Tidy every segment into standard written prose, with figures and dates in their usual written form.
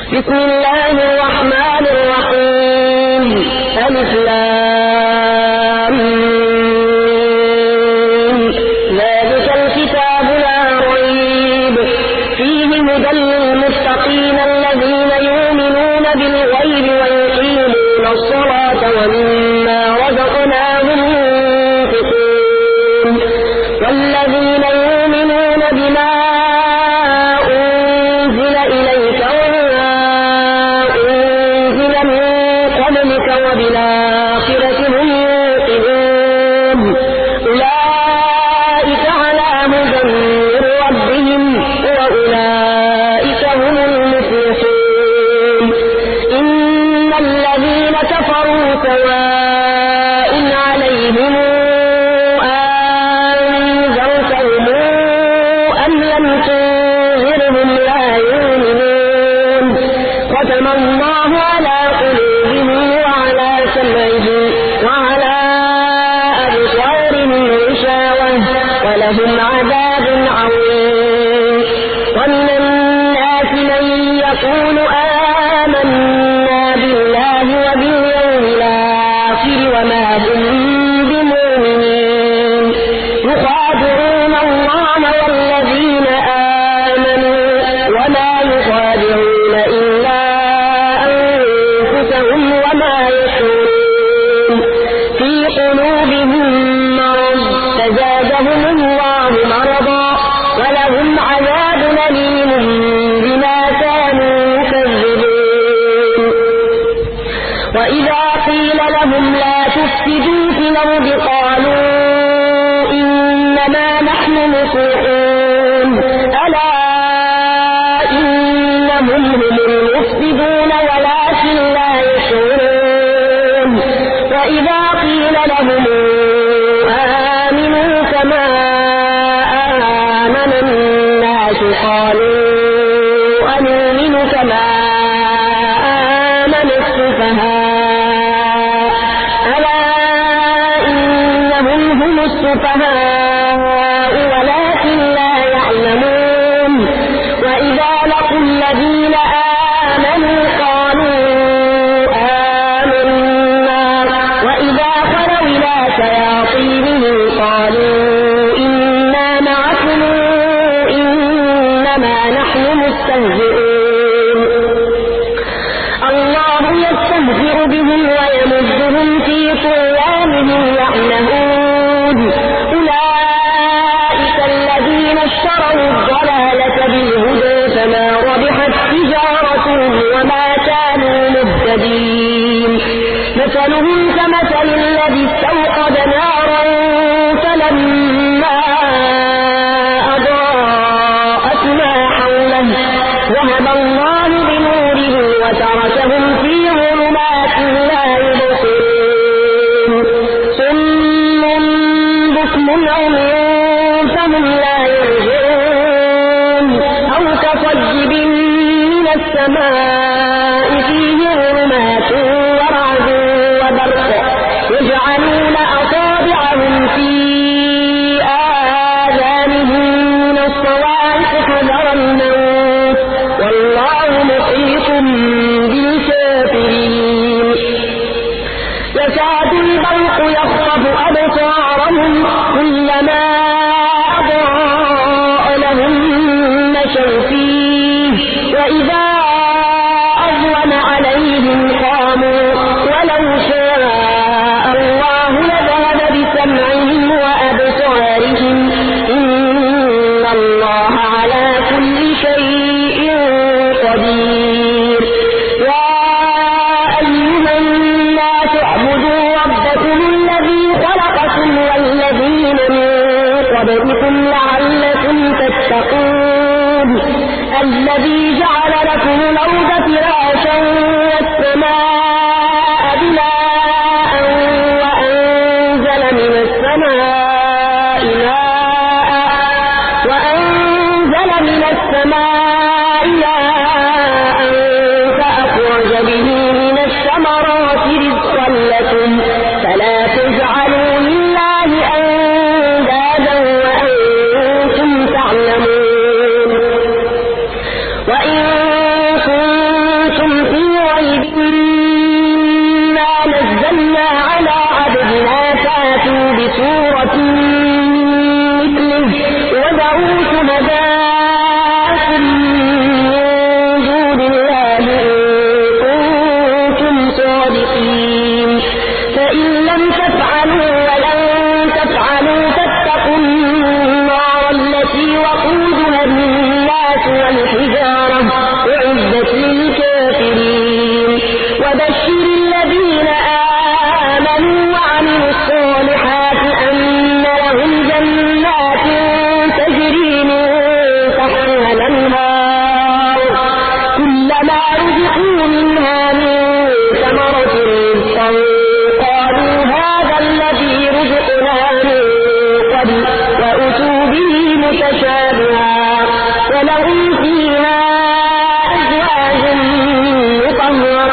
بسم الله الرحمن الرحيم. ألف لام ميم. ذلك الكتاب لا ريب فيه هدى للمتقين الذين يؤمنون بالغيب ويقيمون الصلاة ومما رزقناهم ينفقون والذين يؤمنون بما أنزل إليك وما أنزل من قبلك وبالآخرة هم يوقنون أولئك على هدى من ربهم وأولئك هم المفلحون. إن الذين كفروا سواء عليهم أنذرتهم أم لم تنذرهم لا يؤمنون. ختم الله على قلوبهم وعلى سمعهم وعلى أبصارهم غشاوة ولهم عذاب عظيم. ومن الناس من يقول آمنا بالله وباليوم الآخر وما هم بمؤمنين يخادعون الله والذين آمنوا وما يخادعون إلا أنفسهم وما يشعرون. في قلوبهم مرض فزادهم الله مرضا ولهم عذاب أليم بما كانوا يكذبون. وإذا قيل لهم لا تفسدوا في الأرض قالوا إنما نحن مصلحون ألا إنهم هم المفسدون ولكن لا يشعرون. وإذا قيل لهم آمنوا كما آمن الناس قالوا أنؤمن كما آمن السفهاء ألا إنهم هم السفهاء ولكن لا يعلمون. وإذا لقوا الذين آمنوا قالوا آمنا وإذا خلوا إلى شياطينهم قالوا إنا معكم إنما نحن مستهزئون. الله يستهزئ بهم ويمدهم في طغيانهم يعمهون. أولئك الذين اشتروا الضلالة بالهدى فما ربحت تجارتهم وما كانوا مهتدين. مثلهم كمثل الذي استوقد نارا فلما أضاءت ما حوله ذهب الله بنورهم وتركهم في ظلمات لا يبصرون. صم بكم عمي فهم لا يرجعون. أو كصيب من السماء فيه ظلمات ورعد وبرق يجعلون أصابعهم في آذانهم من الصواعق حذر الموت والله محيط بالكافرين. يكاد البرق يخطف أبصارهم كلما أضاء لهم مشوا فيه وإذا أظلم عليهم قاموا ولو شاء الله لذهب بسمعهم وأبصارهم إن الله على كل شيء قدير. يا أيها الناس اعبدوا ربكم الذي خلقكم والذين من قبلكم لعلكم تتقون. الذي جعل لكم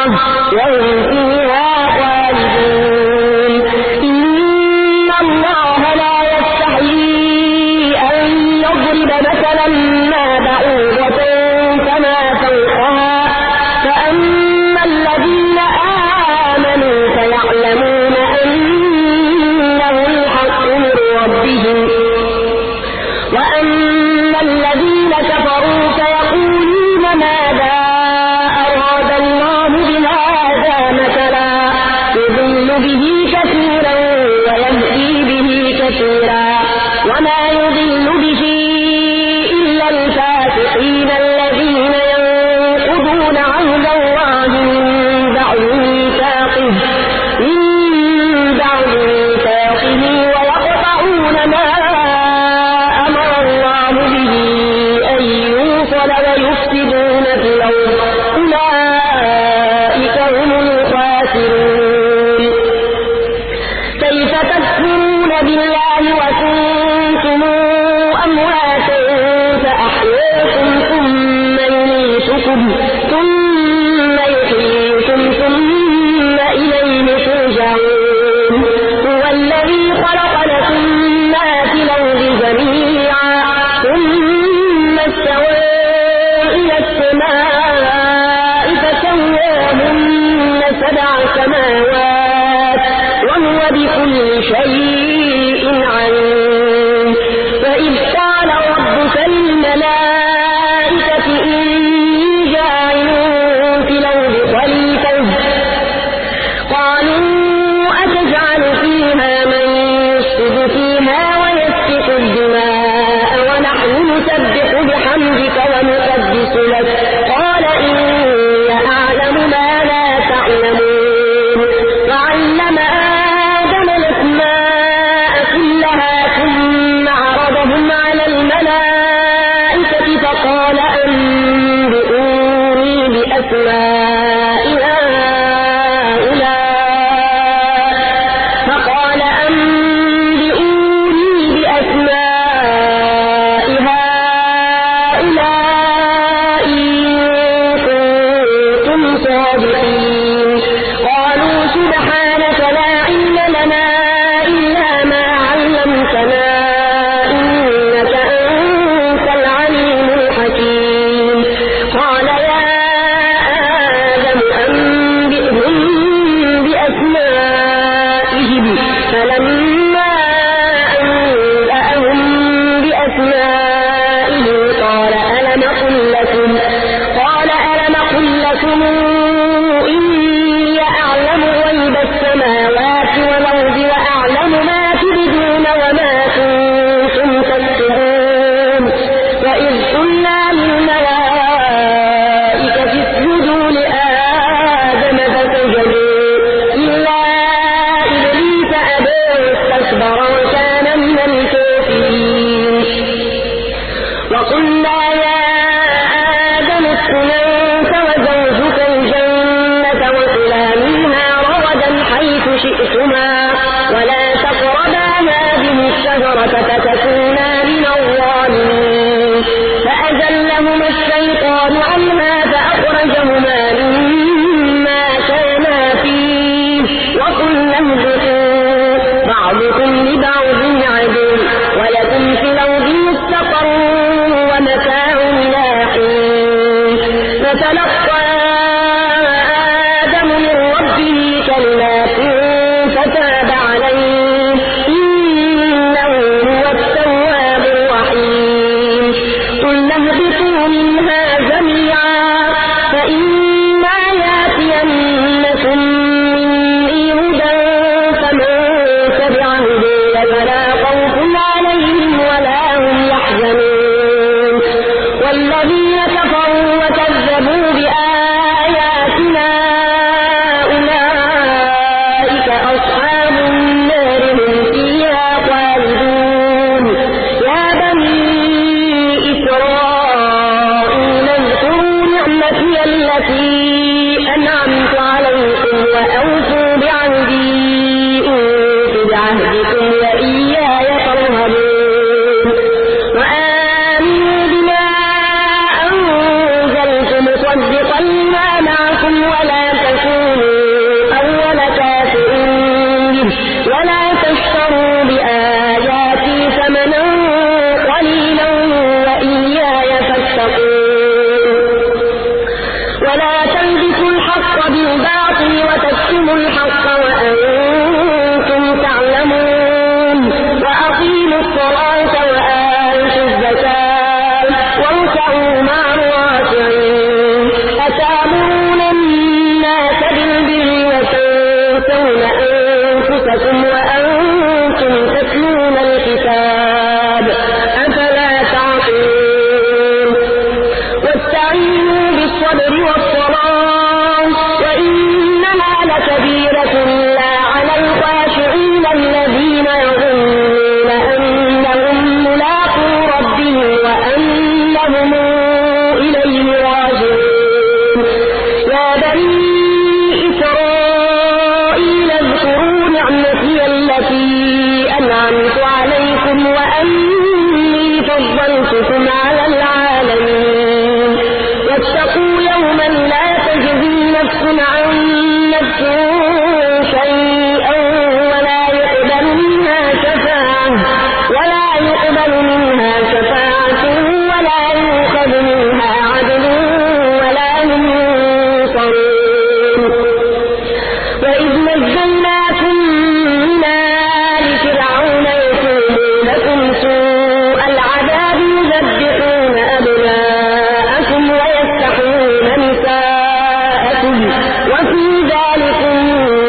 وهم فيها خالدون. إن الله لا يستحيي أن يضرب مثلا ما بعوضة فما فوقها، فأما الذين آمنوا فيعلمون أنه الحق من ربهم، وأما الذين كفروا فيقولون ماذا أراد الله بهذا مثلا يضل به كثيرا ويهدي به كثيرا، وما يضل به إلا الفاسقين الذين ينقضون عهد الله من بعد ميثاقه ويقطعون ما أمر الله به أن يوصل ويفسدون في الأرض، أولئك هم الخاسرون. كيف تكفرون بالله وكنتم أمواتا فأحياكم ثم يميتكم ثم يحييكم ثم إليه ترجعون. هو الذي خلق لكم ما في الأرض جميعا ثم استوى إلى السماء فسواهن 7 سماوات وهو بكل شيء عليم. وإذ قال ربك للملائكة إني جاعل في الأرض خليفة، قالوا أتجعل فيها من يفسد فيها ويسفك الدماء ونحن نسبح بحمدك ونقدس لك، قال إني أعلم ما لا تعلمون. وعلم آدم الأسماء كلها ثم عرضهم على الملائكة فقال أنبئوني بأسماء هؤلاء إن كنتم صادقين. قالوا سبحانك لا علم لنا إلا ما علمتنا إنك أنت العليم الحكيم. قال يا آدم أنبئهم بأسمائهم، فلما أنبأهم بأسمائهم قال ألم أقل لكم إني أعلم غيب السماوات والأرض وأعلم ما تبدون وما كنتم تكتمون. وإذ قلنا للملائكة اسجدوا لآدم فسجدوا إلا إبليس أبى واستكبر وكان من الكافرين. وقلنا يا آدم اسكن أنت وزوجك الجنة وكلا منها رغدا حيث شئتما ولا تقربا هذه الشجرة فتكونا من الظالمين. فأزلهما الشيطان عنها فأخرجهما مما كانا فيه وقلنا اهبطوا بعضكم لبعض عدو ولكم في الأرض مستقر ومتاع إلى حين. فتلقى آدم من ربه كلمات فتاب عليه إنه هو التواب الرحيم. قلنا اهبطوا منها جميعا فإما يأتينكم مني هدى فمن تبع هداي فلا خوف عليهم ولا هم يحزنون. والذين كفروا وكذبوا بآياتنا أولئك أصحاب النار هم فيها خالدون. يا بني إسرائيل اذكروا نعمتي التي أنعمت عليكم وأوفوا بعهدي أوف بعهدكم وإياي فارهبون. وآمنوا بما أنزلت مصدقا لما معكم ولا تكونوا ولا تلبسوا الحق بالباطل وتكتموا الحق وأنتم تعلمون وأقيموا الصلاة وآتوا الزكاة واركعوا مع الراكعين أتأمرون الناس بالبر وتنسون أنفسكم وأنتم تتلون الكتاب أفلا تعقلون واستعينوا بالصبر والصلاة وإنها لكبيرة إلا على الخاشعين الذين يظنون أنهم ملاقو ربهم وأنهم إليه راجعون يا بني إسرائيل اذكروا نعمتي التي أنعمت عليكم وأني فضلتكم على العالمين واتقوا يوما لا تجزي نفس عن نفس شيئا ولا يقبل منها شفاعة ولا يؤخذ منها عدل ولا هم ينصرون وإذ نجيناكم من آل فرعون يسومونكم سوء العذاب يذبحون أبناءكم ويستحيون نساءكم وفي ذلكم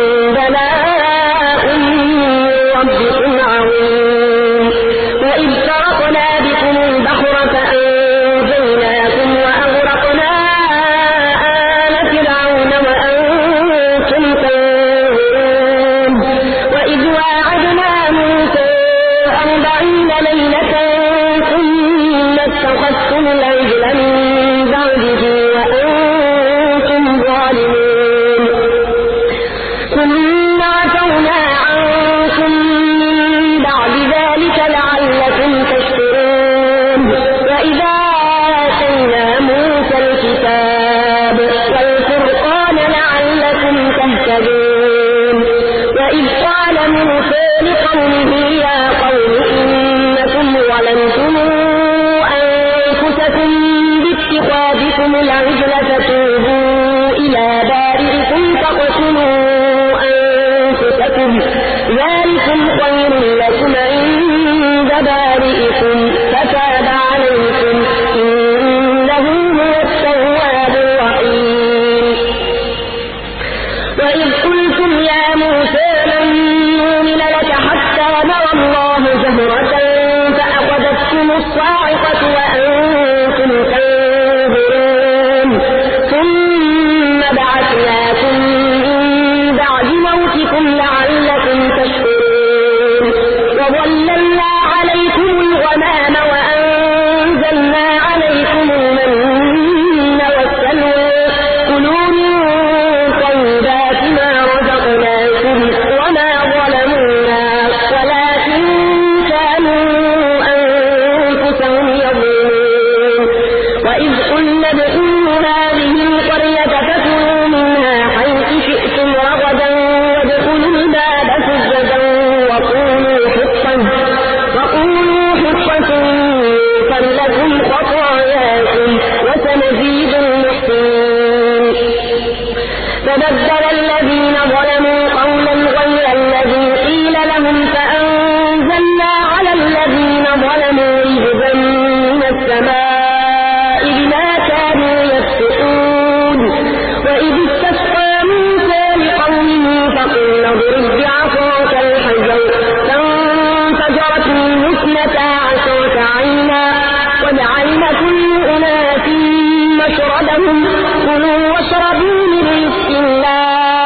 بلاء من ربكم عظيم وإذ فرقنا بكم البحر فأنجيناكم وأغرقنا آل فرعون وأنتم تنظرون وإذ واعدنا موسى 40 ليلة ثم اتخذتم العجل من بعده وأنتم ظالمون ثم عفونا عنكم من بعد ذلك لعلكم تشكرون وإذا آتينا موسى الكتاب والفرقان لعلكم تهتدون وإذ قال موسى لقومه يا قوم إنكم ظلمتم أنفسكم باتخاذكم العجل فتوبوا إلى بارئكم فاقتلوا أنفسكم ذلكم خير لكم عند بارئكم فتاب عليكم إنه هو التواب الرحيم وإذ قلتم يا موسى لن نؤمن لك حتى نرى الله جهرة فأخذتكم الصاعقة وأنتم تنظرون ثم بعثناكم من بعد موتكم لعلكم تشكرون وظللنا عليكم الغمام وأنزلنا عليكم المن والسلوى كلوا من طيبات ما رزقناكم وما ظلمونا ولكن كانوا أنفسهم يظلمون وإذ قلنا ادخلوا هذه القرية فكلوا منها حيث شئتم رغدا وادخلوا الباب سجدا وقولوا حطة يغفر لكم خطاياكم وسنزيد المحسنين فبدل الذين ظلموا قولا غير الذي قيل لهم فأنزلنا على الذين ظلموا رجزا من السماء بما كانوا يفسقون وإذ استسقى موسى لقومه فقل اضرب بعصاك الحجر فانفجرت منه 12 عينا وجعلنا كل أناس مشربهم كلوا واشربوا من رزق الله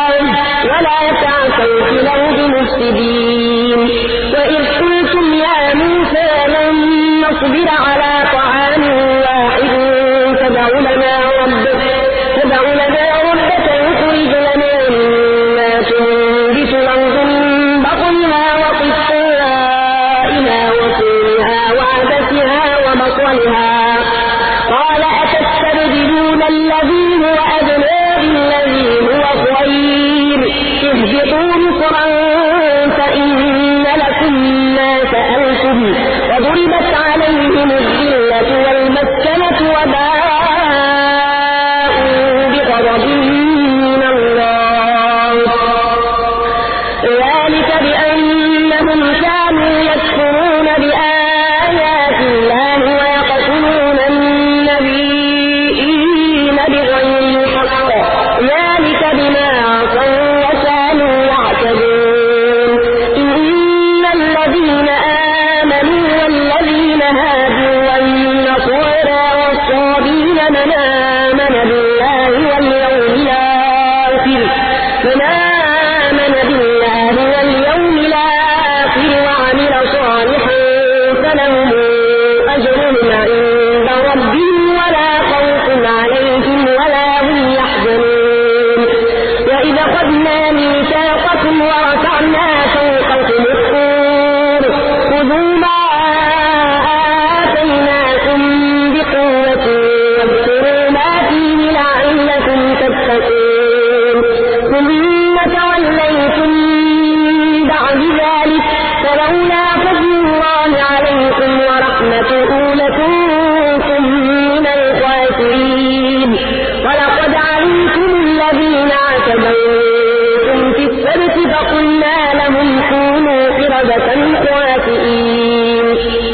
أخذنا ميثاقكم ورفعنا فوقكم الطور خذوا ما آتيناكم بقوة واذكروا ما فيه لعلكم تتقون ثم توليتم بعد ذلك فلولا فضل الله عليكم ورحمته لكنتم من الخاسرين ولقد علمتم الذين اعتدوا في السبت فقلنا لهم كونوا قردة خاسئين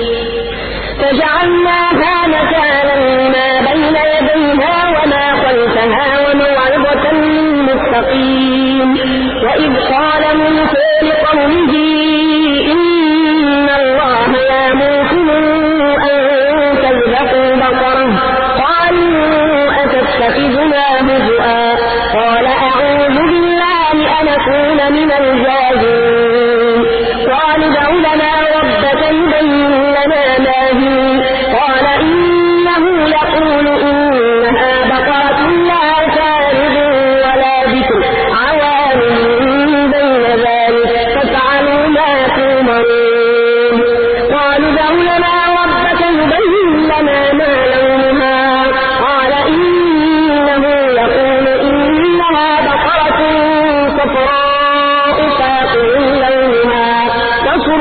فجعلناها نكالا لما بين يديها وما خلفها وموعظة للمتقين وإذ قال موسى لقومه إن الله يأمركم أن تذبحوا بقرة قالوا أتتخذنا هزؤا قال أعوذ بالله أن أكون من الجاهلين قال ادع لنا ربك يبين لنا ما هي قال إنه يقول إنها بقرة لا فارغ ولا بكر عوان بين ذلك فافعلوا ما تؤمرون قالوا ادع لنا ربك يبين لنا ما لونها قال إنه يقول إنها بقرة صفراء فاقع لونها تسر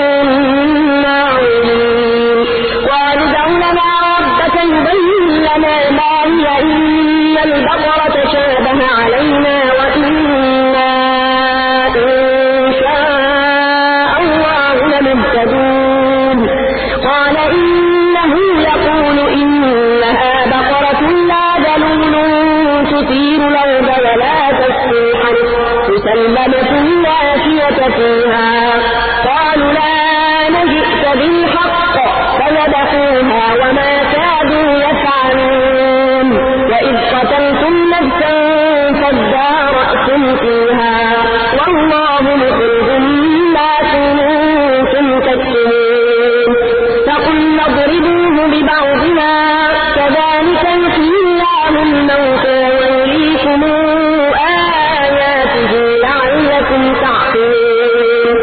الناظرين قالوا ادع لنا ربك يبين لنا ما هي إن البقرة شابه علينا وإنا إن شاء الله لمهتدون قال إنه يقول إنها بقرة لا ذلول تثير الأرض ولا تسقي الحرث مسلمة لا شية فيها قالوا لا جئت بالحق فذبحوها وما كادوا يفعلون وإذ قتلتم نفسا فادارأتم فيها والله مخرج ما كنتم تكتمون فقلنا اضربوه ببعضها كذلك يحيي الله الموتى ويريكم آياته لعلكم تعقلون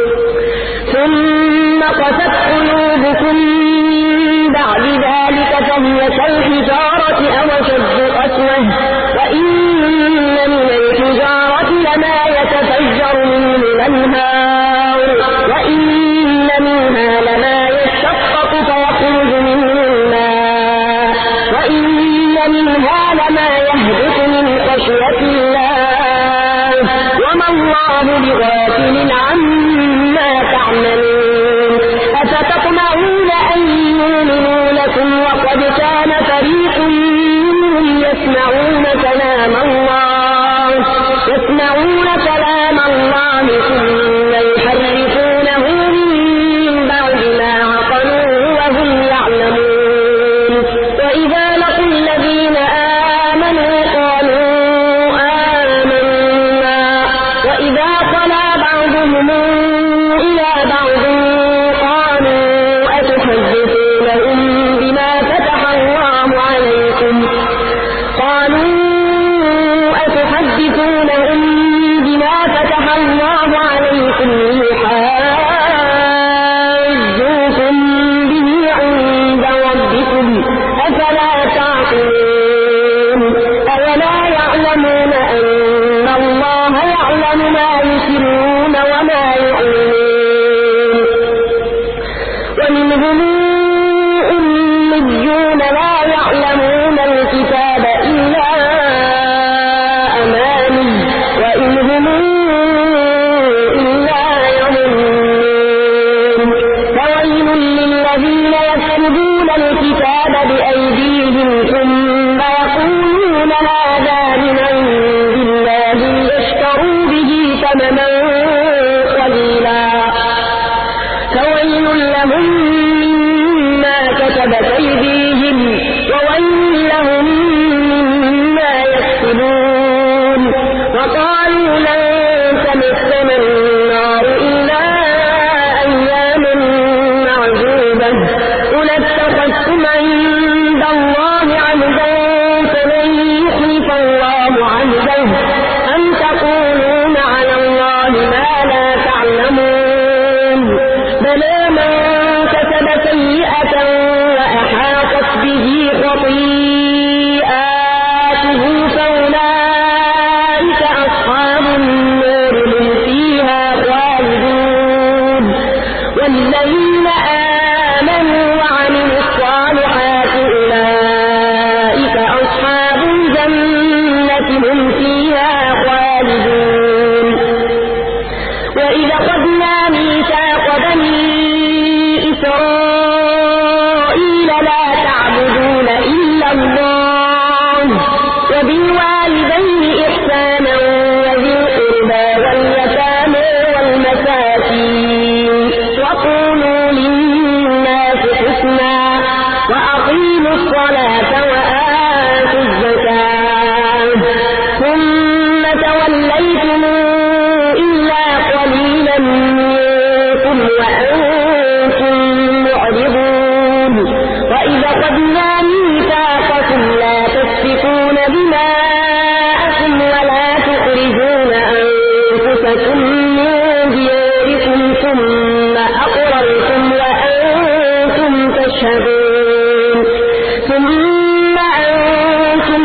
ثم قست قلوبكم بعد ذلك فهي كالحجارة أو أشد قسوة وإن من الحجارة لما يتفجر منه الأنهار وإن منها لما يشقق فيخرج منه الماء وإن منها لما يهبط من خشية الله وما الله بغافل عما تعملون أفتطمعون أن يؤمنوا لكم وقد كان فريق منهم يسمعون كلام الله ثم يحرفونه من بعد ما عقلوه وهم يعلمون وإذا لقوا الذين آمنوا قالوا آمنا وإذا خلا بعضهم اهتديتم إلا قليلا منكم وأنتم معرضون وإذا أخذنا ميثاقكم لا تسفكون دماءكم ولا تخرجون أنفسكم من دياركم ثم أقررتم وأنتم تشهدون ثم أنتم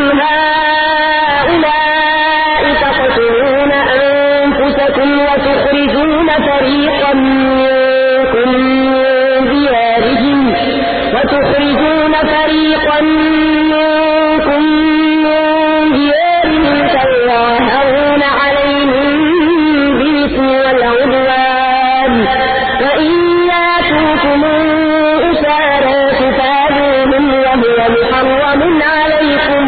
هؤلاء تقتلون أنفسكم وتخرجون فريقا منكم من ديارهم تظاهرون عليهم بالإثم والعدوان وإن يأتوكم أسارى تفادوهم وهو محرم عليكم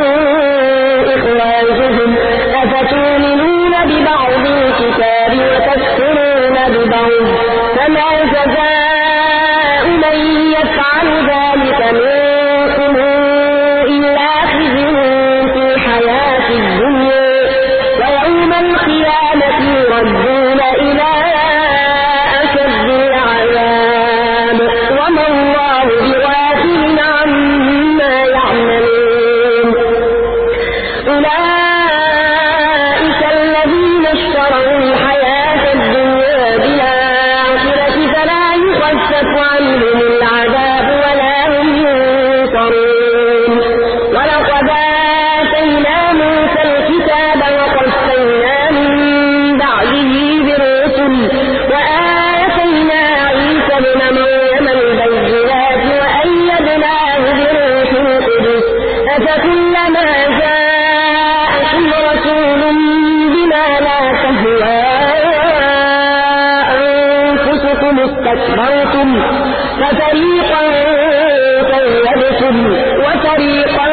إخراجهم أفتؤمنون ببعض الكتاب وتكفرون ببعض فما جزاء من يفعل ذلك منكم إلا خزي في الحياة الدنيا ويوم القيامة يردون إلى أشد العذاب وما الله بغافل عما يعملون أولئك الذين اشتروا الحياة الدنيا بالآخرة فلا يخفف عنهم العذاب ولا هم ينصرون ولقد آتينا موسى الكتاب وقفينا من بعده بالرسل وآتينا عيسى ابن مريم البينات وأيدناه بروح القدس أفكلما جاءكم رسول بما لا تهوى أنفسكم استكبرتم ففريقا كذبتم وفريقا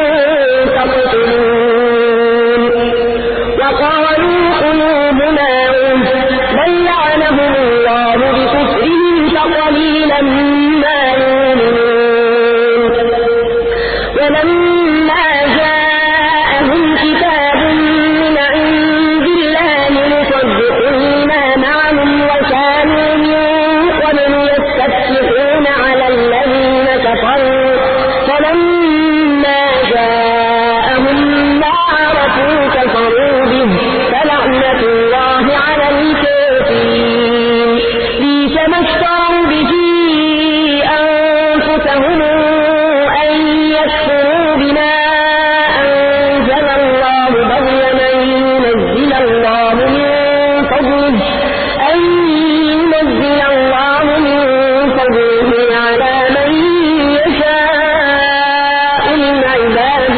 تقتلون وقالوا قلوبنا غلف بل لعنهم الله بكفرهم فقليلا ما يؤمنون ولما جاءهم كتاب من عند الله مصدق لما معهم وكانوا من قبل يستفتحون على الذين كفروا فلما جاءهم ما عرفوا كفروا به فلعنة الله على الكافرين بئس ما اشتروا به أنفسهم أن يكفروا بما أنزل الله بغيا أن ينزل الله من فضله على من يشاء من عباده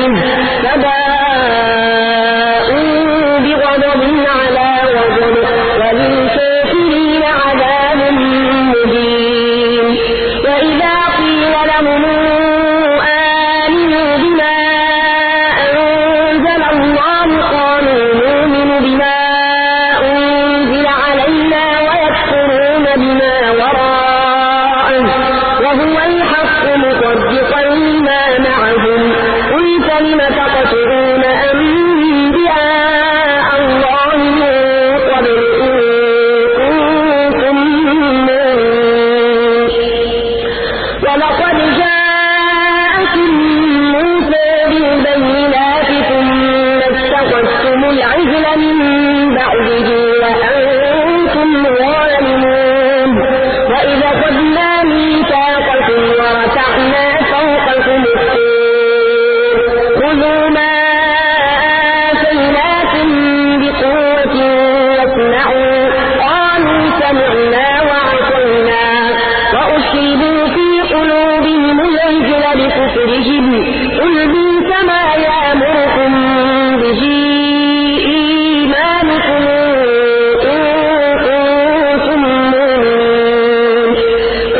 فباءوا بغضب على غضب وللكافرين عذاب مهين وإذا قيل لهم آمنوا بما أنزل الله قالوا نؤمن بما أنزل علينا ويكفرون بما وراءه وهو الحق مصدقا لما معهم قل فلم تقتلون أنبياء الله من قبل إن كنتم مؤمنين ولقد جاءكم موسى بالبينات ثم اتخذتم العجل من بعده وأنتم ظالمون وإذا أخذنا ميثاقكم ورفعنا فوقكم الطور خذوا ما آتيناكم بقوة واسمعوا قالوا سمعنا وعصينا وأشربوا في قلوبهم العجل بكفرهم قل بئس ما يأمركم به إيمانكم إن كنتم مؤمنين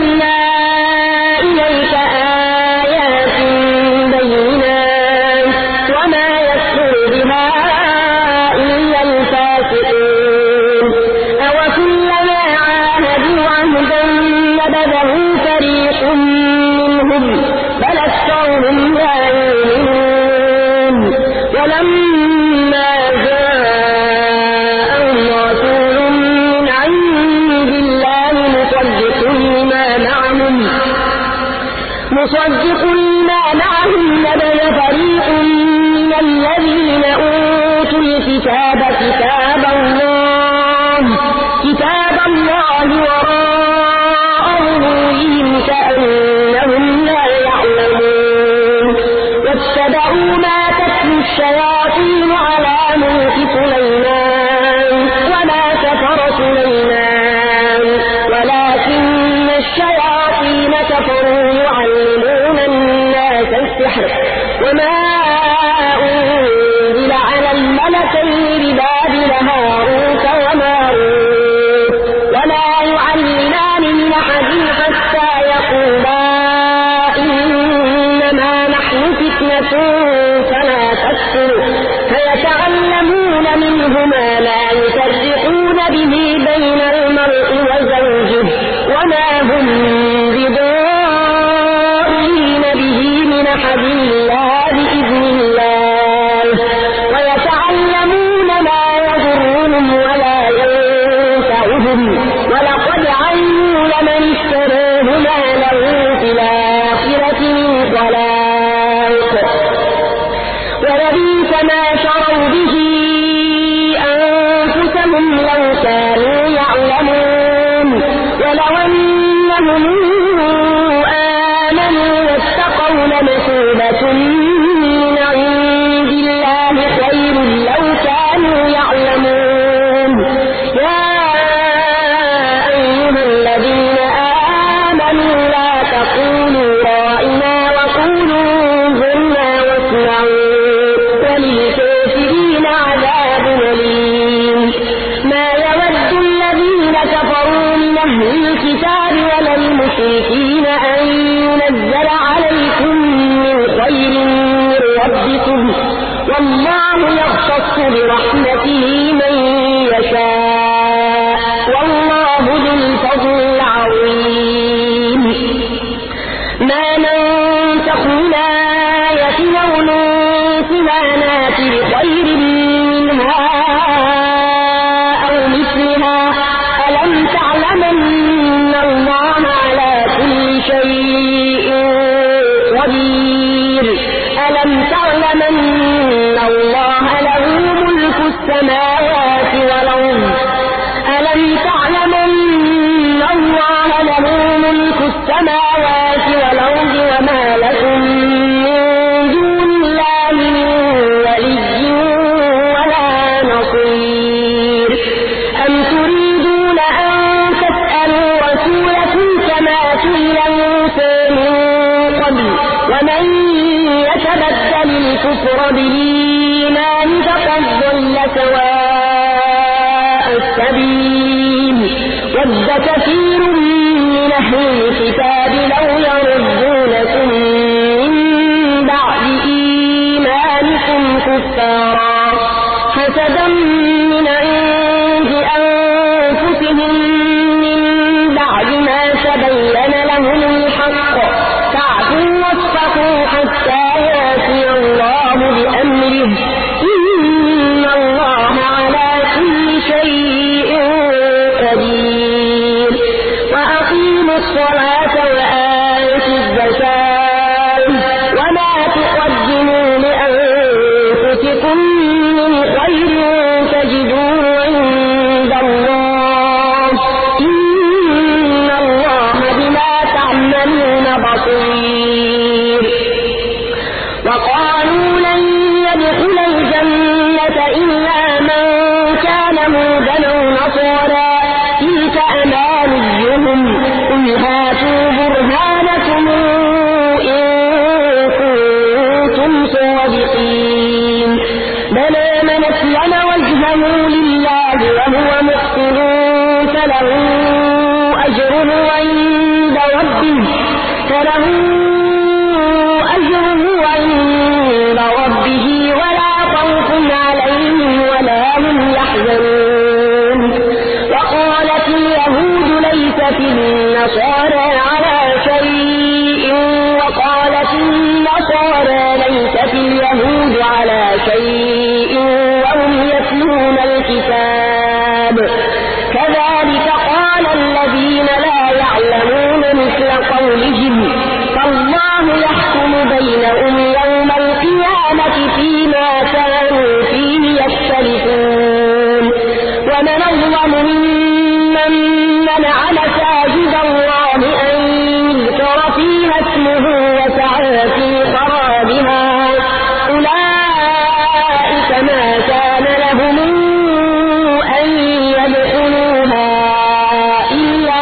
أنزلنا إليك آيات بينات وما يكفر بها إلا الفاسقون أوكلما عاهدوا عهدا نبذه فريق منهم بل أكثرهم لا يؤمنون ولما جاءهم رسول من عند الله مصدق لما معهم نبذ فريق من الذين أوتوا الكتاب كتاب الله وراء ظهورهم كأنهم لا يعلمون واتبعوا ما تتلو الشياطين على ملك سليمان وما كفر سليمان ولكن الشياطين كفروا يعلمون الناس السحر وما أنزل على الملكين ببابل هاروت وماروت ولا يعلمان من أحد حتى يقولا إنما نحن فتنة فلا تكفر فيتعلمون منهما ما يفرقون به بين المرء وزوجه وما هم بضارين به من أحد إلا بإذن الله ويتعلمون ما يضرهم ولا ينفعهم ولقد علموا لمن اشتراه ما له في الآخرة من خلاق ولبئس ما شروا به أنفسهم لو كانوا يعلمون ولو أنهم آمنوا واتقوا لمثوبة من عند الله خير لو كانوا يعلمون يا أيها الذين آمنوا لا تقولوا رائنا وقولوا انظرنا واسمعوا وللكافرين عذاب أليم ما يود الذين كفروا من أهل الكتاب ولا المشركين أن ينزل عليكم من خير من ربكم والله يختص برحمته من يشاء والله ذو الفضل العظيم ما ننسخ من آية أو ننسها نأت بخير منها أو مثلها ألم تعلم أن الله على كل شيء قدير ألم تعلم أن الله له ملك السماوات والأرض ألم تعلم أن الله له ملك السماوات والأرض وما لكم من دون الله من ولي ولا نصير أم تريدون أن تسألوا رسولكم كما سئل موسى من قبل ومن يتبدل الكفر بالإيمان فقد ضل سواء السبيل ود كثير من أهل الكتاب لو يردونكم من بعد إيمانكم كفارا حسدا من عند أنفسهم من بعد ما تبين لهم الحق فاعفوا واصفحوا حتى يأتي الله بأمره إن الله على كل شيء قدير وأقيموا الصلاة وآتوا الزكاة وما تقدموا لأنفسكم من خير تجدوه عند الله إن الله بما تعملون بصير وقالوا لن يدخل الجنة إلا من كان هودا أو نصارى تلك أمانيهم قل هاتوا برهانكم إن كنتم صادقين بل من أسلم وجهه لله وهو محسن فله أجره عند فله أجره عند ربه ولا خوف عليهم ولا هم يحزنون. وقالت اليهود ليست النصارى على شيء وقالت النصارى ليست اليهود على شيء وهم يتلون الكتاب كذلك قال الذين لا يعلمون مثل قولهم فالله يحكم بينهم يوم القيامة فيما كانوا فيه يختلفون. ومن أظلم ممن منع مساجد الله أن يذكر فيها اسمه وسعى في خرابها أولئك ما كان لهم أن يدخلوها إلا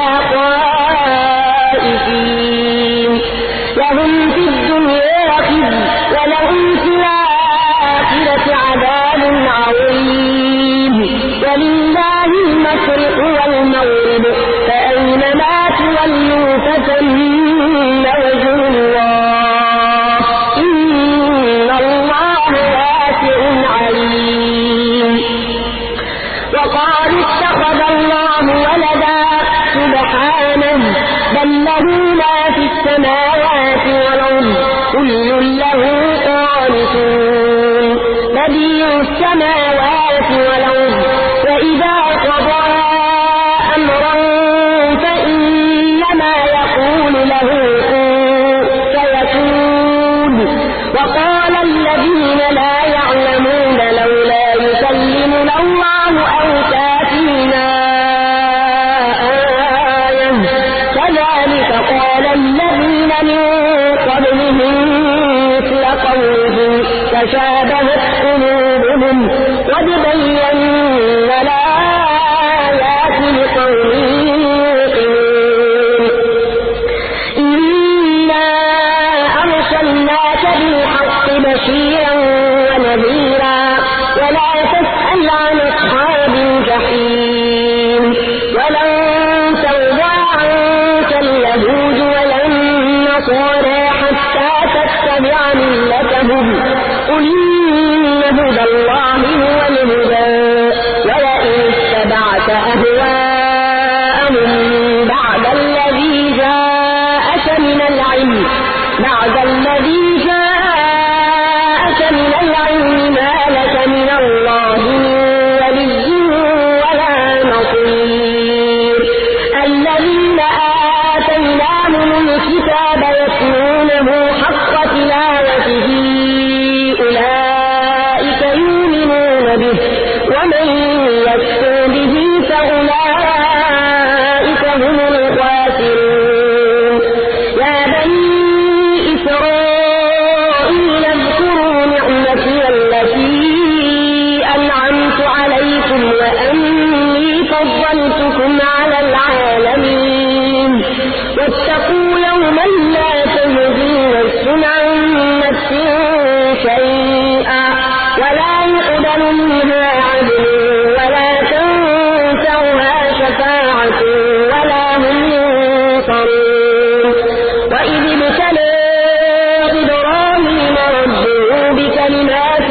خائفين لهم في الدنيا خزي ولهم في الآخرة عذاب عظيم. ولله المشرق والمغرب فأينما تولوا فثم وجه الله إن الله واسع عليم. وقالوا اتخذ الله ولدا سبحانه بل له ما في السماوات والأرض كل له قانتون. بديع السماوات والأرض وإذا قضى أمرا فإنما يقول له كن فيكون. وقال الذين لا يعلمون لولا يكلمنا الله أو تأتينا آية كذلك قال الذين من قبلهم مثل قولهم تشابهت قلوبهم قد بينا الآيات لقوم يوقنون. إنا أرسلناك بالحق بشيرا ونذيرا ولا تسأل عن أصحاب الجحيم. ولن ترضى عنك اليهود ولا النصارى حتى تتبع ملتهم قل إن هدى الله هو الهدى ولئن اتبعت أهواءهم بعد الذي جاءك من العلم ما لك من الله من ولي ولا نصير. الذين آتيناهم الكتاب يتلونه حق تلاوته أولئك يؤمنون به ومن يكفر به فأولئك هم الخاسرون. يا بني إسرائيل اذكروا نعمتي التي أنعمت عليكم وأني فضلتكم على العالمين. واتقوا يوما لا تجزي نفس عن نفس شيئا ولا يقبل منها عدل ولا تنفعها شفاعة ولا هم ينصرون. وإذ ابتلى إبراهيم ربه بكلمات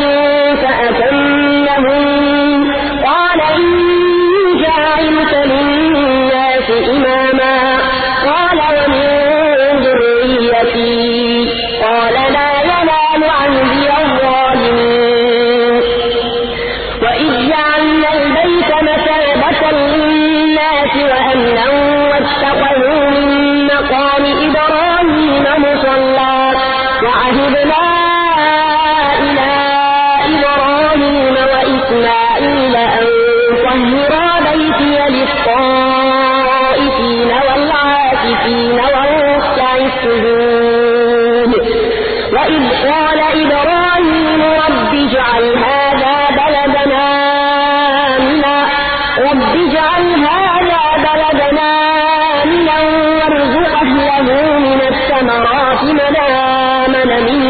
فأتمهن قال إني جاعلك للناس إماما قال ومن ذريتي قال لا ينال عهدي الظالمين. وإذ جعلنا البيت مثابة للناس وأمنا واتخذوا من مقام إبراهيم مصلى وعهدنا إلى إبراهيم وإسماعيل أن طهرا بيتي للطائفين والعاكفين والركع السجود. وإذ قال إبراهيم رب اجعل هذا بلدنا آمنا وارزق أهله من الثمرات من آمن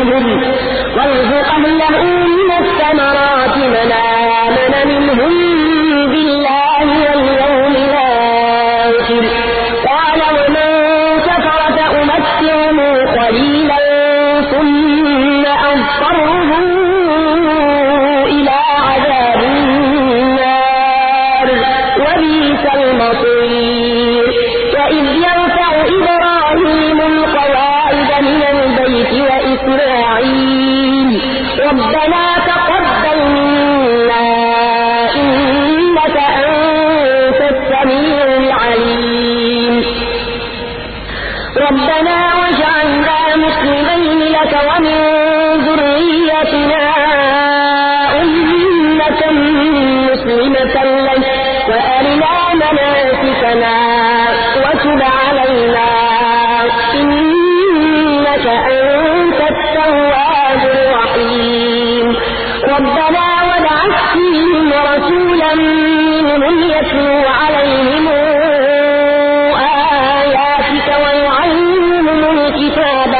منهم بالله واليوم الآخر قال ومن كفر فأمتعه وبئس المصير وإذ يرفع إبراهيم القواعد من البيت وإسماعيل ربنا تقبل منا إنك أنت السميع العليم ربنا واجعلنا مسلمين لك ومن ذريتنا أمة مسلمة لك وأرنا مناسكنا وتب علينا إنك أنت التواب الرحيم ربنا وابعث فيهم رسولا منهم يتلو عليهم آياتك ويعلمهم الكتاب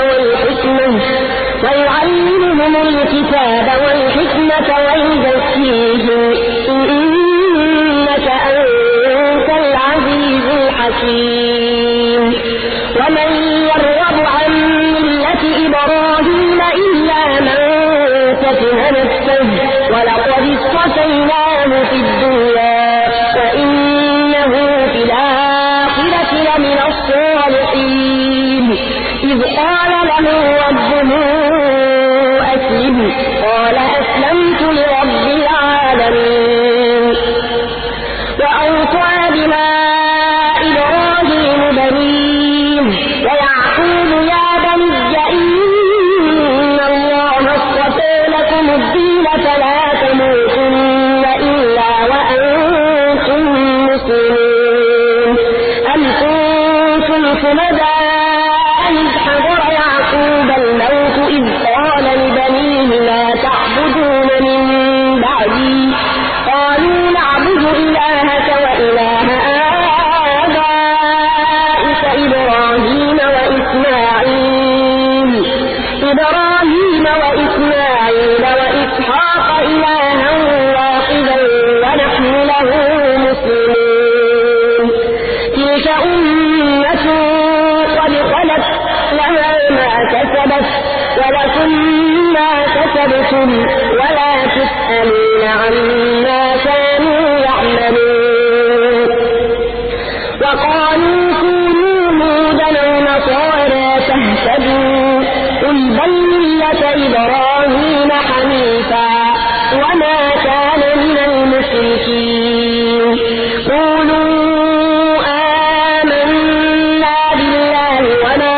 والحكمة ويزكيهم إنك أنت العزيز الحكيم ومن يرغب عن ملة إبراهيم إلا من سفه نفسه ولقد اصطفيناه في الدنيا وإنه في الآخرة لمن الصالحين إذ قال له ربه أسلم قال أسلمت لرب العالمين وأوصى بما إبراهيم بنيه ويعقوب يا بني إن الله اصطفى لكم الدين فلا تموتن إلا وأنتم مسلمون أم كنتم شهداء إذ حضر يعقوب الموت إذ قال لبنيه لا تعبدون من بعدي قالوا نعبد إلهك وإله آبائك إبراهيم وإسماعيل وإسحاق إلها واحدا ونحن له مسلمون تلك أمة قد خلت لها ما كسبت ولكم ما كسبتم ولا تسألون عما كانوا يعملون وقالوا كونوا هودا أو نصارى تهتدوا قل بل ملة إبراهيم حنيفا وما كان من المشركين قولوا آمنا بالله وما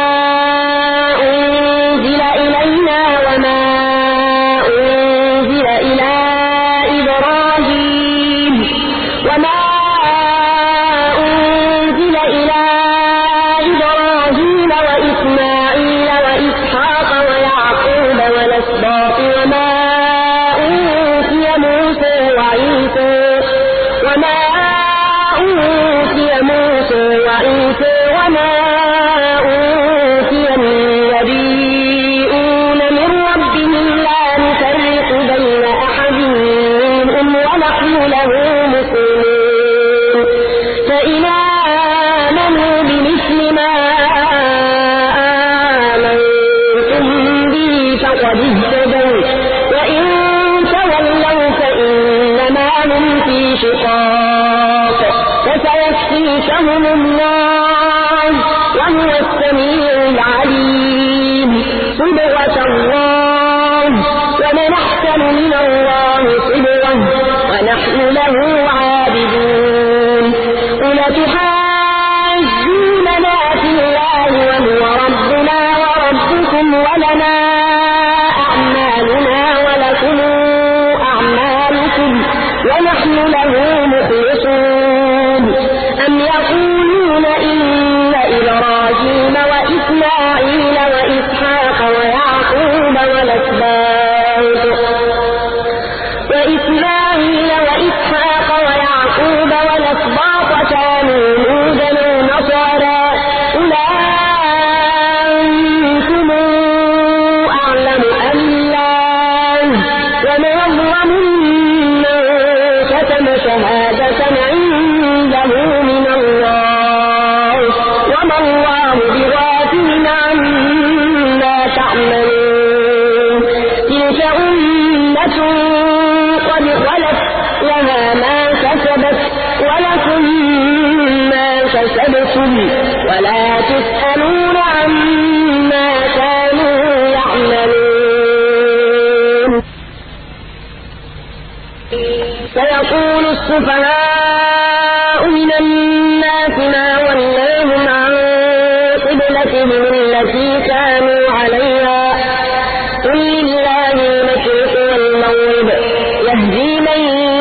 أنزل إلينا وما أنزل إلى إبراهيم وإسماعيل وإسحاق ويعقوب والأسباط وما أوتي موسى وعيسى وما أوتي النبيون من ربهم لا نفرق بين أحد منهم ونحن له مسلمون فإن آمنوا بمثل ما آمنتم به فقد اهتدوا وإن تولوا فإنما هم في شقاق فسيكفيكهم الله وهو السميع العليم صبغة الله ومن أحسن من الله صبغة ونحن له عابدون قل تحاجوننا في الله وهو ربنا وربكم ولنا أعمالنا ولكم أعمالكم ونحن له مخلصون أم يقولون إن إبراهيم وإسماعيل وإسحاق ويعقوب والأسباط كانوا هودا أو نصارى قل أنتم أعلم أم الله ومن أظلم ممن كتم شهادة عنده من الله وما الله بغافل عما تعملون تلك أمة قد خلت عملتم ولا تسألون عما كانوا يعملون. سيقول السفهاء من الناس ما ولاهم عن قبلتهم التي كانوا عليها قل لله المشرق والمغرب يهدي من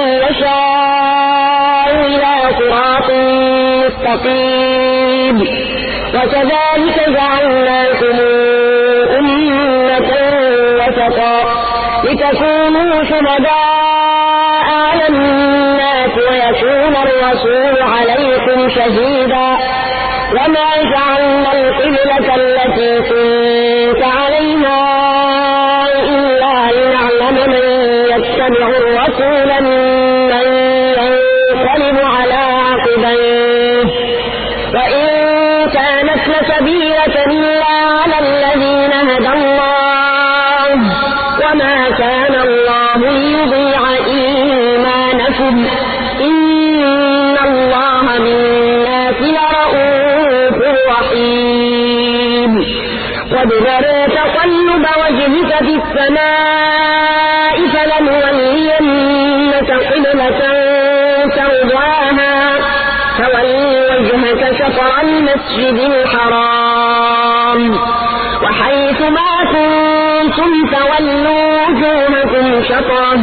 يشاء إلى صراط مستقيم. وكذلك جعلناكم أمة وسطا لتكونوا شهداء على الناس ويكون الرسول عليكم شهيدا. وما جعلنا القبلة التي كنت عليها إلا لنعلم من يتبع الرسول ممن ينقلب على عقبيه وإن كانت لكبيرة إلا على الذين هدى الله وما كان الله ليضيع إيمانكم إن الله بالناس لرؤوف رحيم. قد نرى تقلب وجهك في السماء فلنولينك قبلة ترضاها فول وجهك شطر المسجد الحرام وحيث ما كنتم فولوا وجوهكم شطره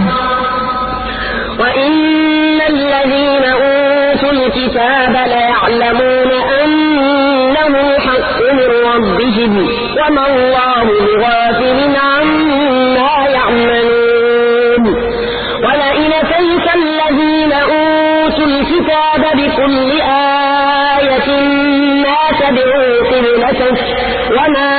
وإن الذين أوتوا الكتاب ليعلمون أنه الحق من ربهم وما الله بغافل عما يعملون. ولئن أتيت الذين أوتوا الكتاب بكل آية ما تبعوا قبلتك وما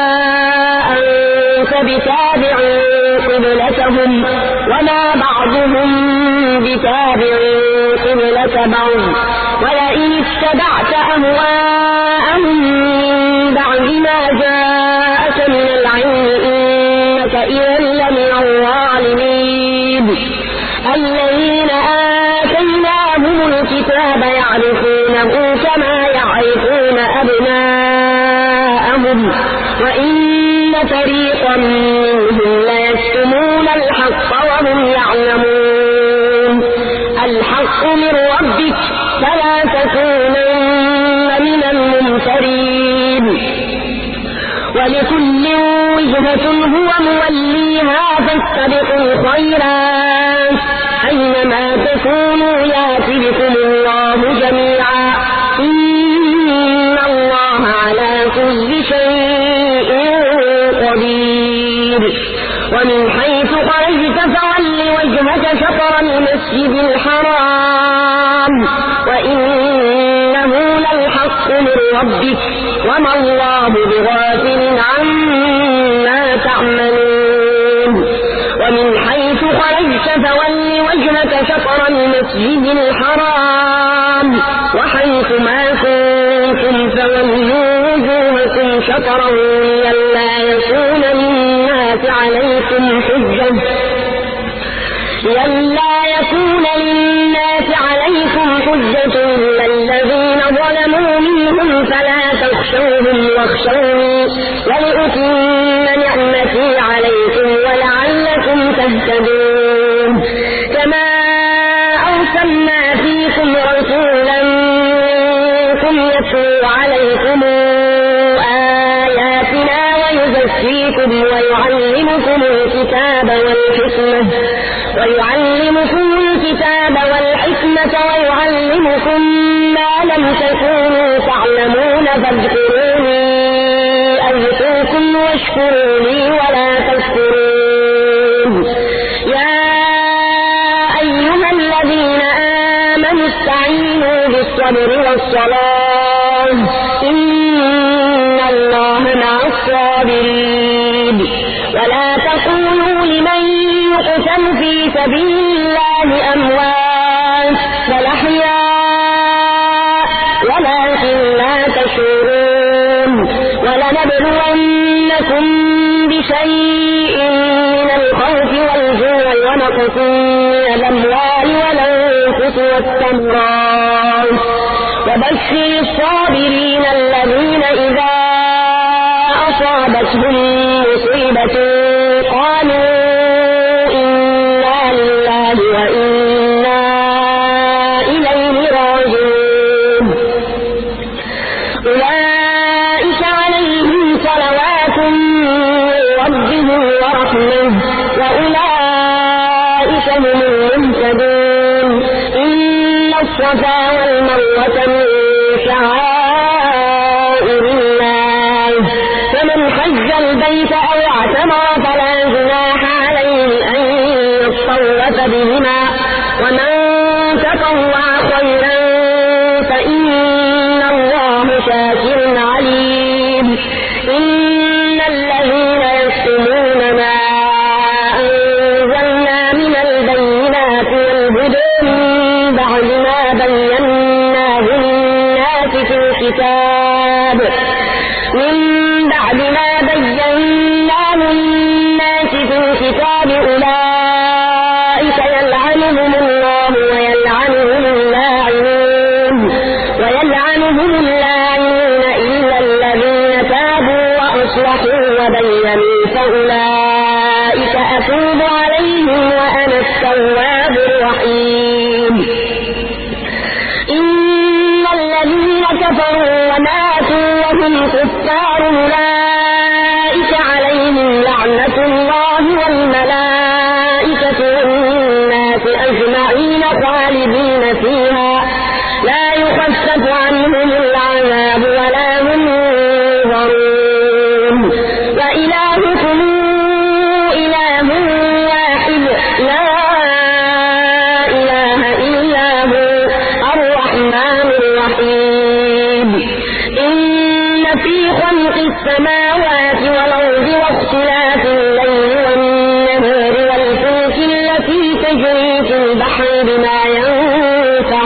أنت بتابع قبلتهم وما بعضهم بتابع قبلة بعض ولئن اتبعت أهواءهم من بعد ما جاءك من العلم إنك إذا لمن الظالمين. الذين آتيناهم الكتاب يعرفونه كما يعرفون أبناءهم وإن فريقا منهم ليكتمون الحق وهم يعلمون. الحق من ربك فلا تكونن من الممترين. ولكل وجهة هو موليها فاستبقوا الخيرات أينما تكونوا يأتي بكم الله جميعا إن الله على كل شيء قدير. ومن حيث خرجت فول وجهك شطر المسجد الحرام وإنه للحق من ربك وما الله بغافل عما تعملون. ومن حيث خرجت فول وجهك شطر المسجد الحرام وحيث ما كنتم فولوا وجوهكم شطره لئلا يكون للناس عليكم حجة إلا الذين ظلموا منهم فلا تخشوهم واخشوني ولأتم نعمتي عليكم ولعلكم تهتدون. كما أرسلنا فيكم رسولا منكم يتلو عليكم آياتنا ويزكيكم ويعلمكم الكتاب ويعلمكم ما لم تكونوا تعلمون فاذكروني أذكركم واشكروا لي ولا تكفرون. يا أيها الذين آمنوا استعينوا بالصبر والصلاة إن الله مع الصابرين. ولا تقولوا لمن يقتل في سبيل الله أموات بل أحياء ولكن لا تشعرون. ولنبلونكم بشيء من الخوف والجوع ونقص من الأموال والأنفس والثمرات وبشر الصابرين الذين إذا أصابتهم مصيبة قالوا إنا لله وإنا إليه راجعون أولئك عليهم صلوات من ربهم ورحمة وأولئك هم المهتدون إن الصفا والمروة من شعائر الله فمن حج البيت أو اعتمر فلا جناح عليه أن يطوف بهما ومن تطوع خيرا فإن الله شاكر عليم إن الذين يكتمون ما أنزلنا من البينات والهدى من بعد ما بيناه للناس في الكتاب أولئك يلعنهم الله ويلعنهم اللاعنون إلا الذين تابوا وأصلحوا وبينوا فأولئك أتوب عليهم وأنا التواب الرحيم إن الذين كفروا وماتوا وهم كفار أولئك عليهم لعنة الله والملائكة والناس أجمعين خالدين فيها لا يخفف عنهم العذاب ولا هم ينظرون وإلهكم إله واحد لا إله إلا هو الرحمن الرحيم إن في خلق السماوات والأرض واختلاف الليل والنهار والفلك التي تجري في البحر بما ينفع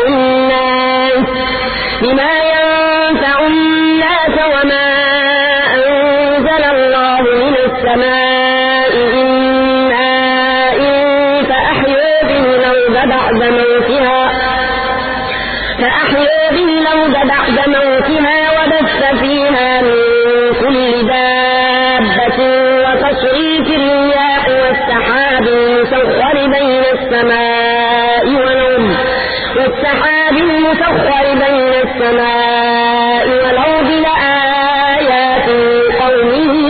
الناس وما أنزل الله من السماء من ماء فأحيا به الأرض بعد موتها وبث فيها من كل دابة وتصريف الرياح والسحاب المسخر بين السماء والأرض لآيات لقوم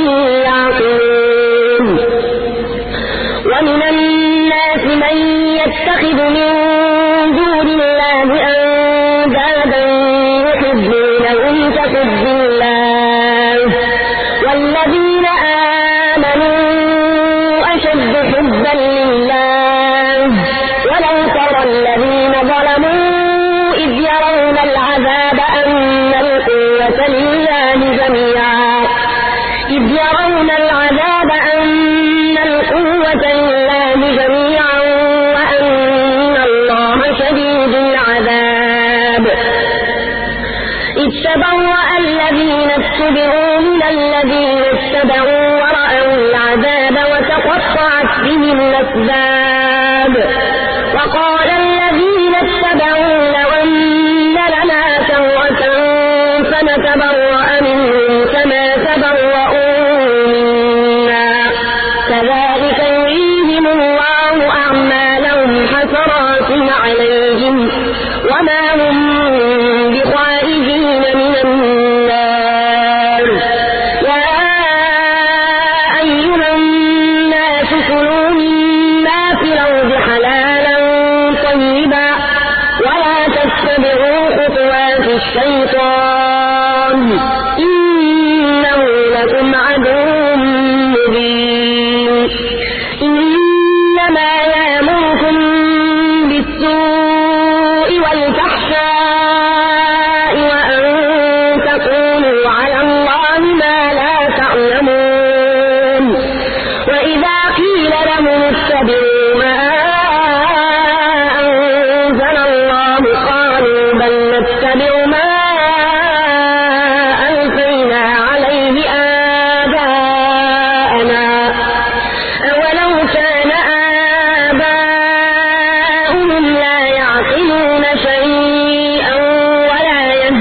يعقلون ومن الناس من يتخذ من دون الله أندادا يحبونهم كحب الله والذين آمنوا أشد حبا لله ولو ترى الذين ظلموا إذ يرون العذاب أن القوة لله جميعا وأن الله شديد العذاب إذ تبرأ الذين اتبعوا من الذين اتبعوا ورأوا العذاب وتقطعت بهم الأسباب وقال الذين اتبعوا لو أن لنا كرة فنتبرأ منهم كما تبرؤوا منا كذلك يريهم الله أعمالهم حسرات عليهم وما هم بخارجين من النار يا أيها الناس كلوا مما في الأرض حلالا طيبا ولا تتبعوا خطوات الشيطان إنه لكم عدو مبين إنما يأمركم بالسوء والفحشاء وأن تقولوا على الله ما لا تعلمون وإذا قيل لهم اتبعوا ما أنزل الله قالوا بل نتبع ما ألفينا عليه آباءنا أولو كان آباؤهم لا يعقلون شيئا ولا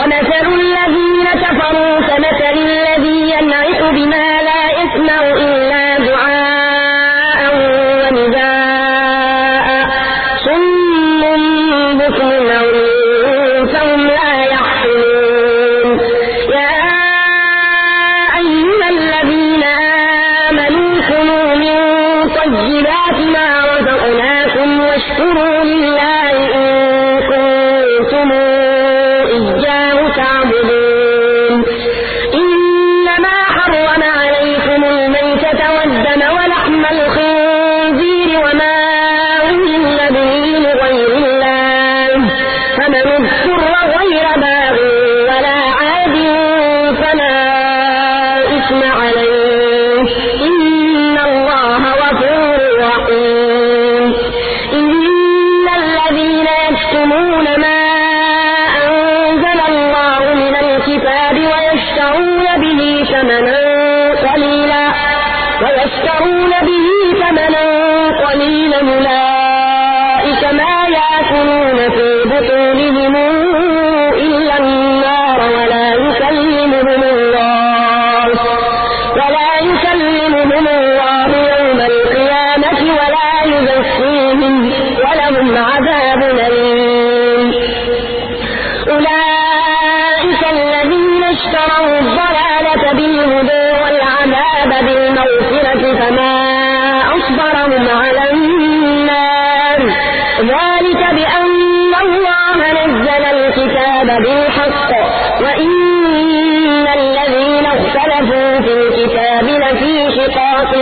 ومثل الذين كفروا كمثل الذي ينعق بما لا يسمع إلا دعاء ونداء صم بكم عمي فهم لا يعقلون يا أيها الذين آمنوا كلوا من طيبات ما رزقناكم واشكروا لله إن كنتم إياه تعبدون إنما حرم عليكم الميتة والدم ولحم الخنزير وما أهل به لغير الله فمن اضطر غير باغ ولا عاد فلا إثم عليه إن الله غفور رحيم إن الذين يكتمون ما أنزل الله من الكتاب ويشترون به ثمنا قليلا أولئك ما يأكلون في بطونهم إلا النار ولا يكلمهم الله يوم القيامة ولا يزكيهم ولهم عذاب أليم أولئك الذين اشتروا الضلالة بالهدى والعذاب بالمغفرة فما أصبرهم على النار ذلك بأن الله نزل الكتاب بالحق وإن الذين اختلفوا في الكتاب لفي شقاق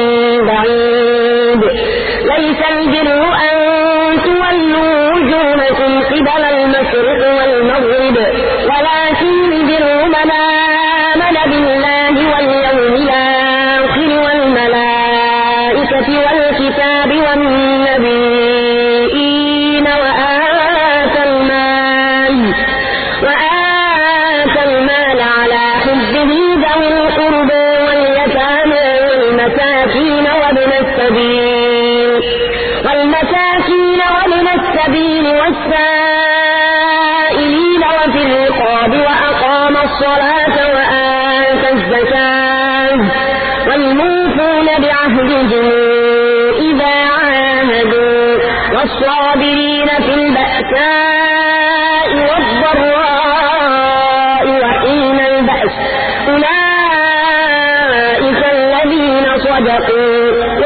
بعيد ليس البر أن تولوا وجوهكم قبل المشرق والمغرب ولكن البر من آمن بالله واليوم الآخر والملائكة والكتاب والنبيين وآتى المال على حبه ذوي القربى واليتامى والمساكين وابن السبيل والسائلين وفي الرقاب وأقام الصلاة وآتى الزكاة والموفون بعهدهم إذا عاهدوا والصابرين في البأساء والضراء وحين البأس أولئك الذين صدقوا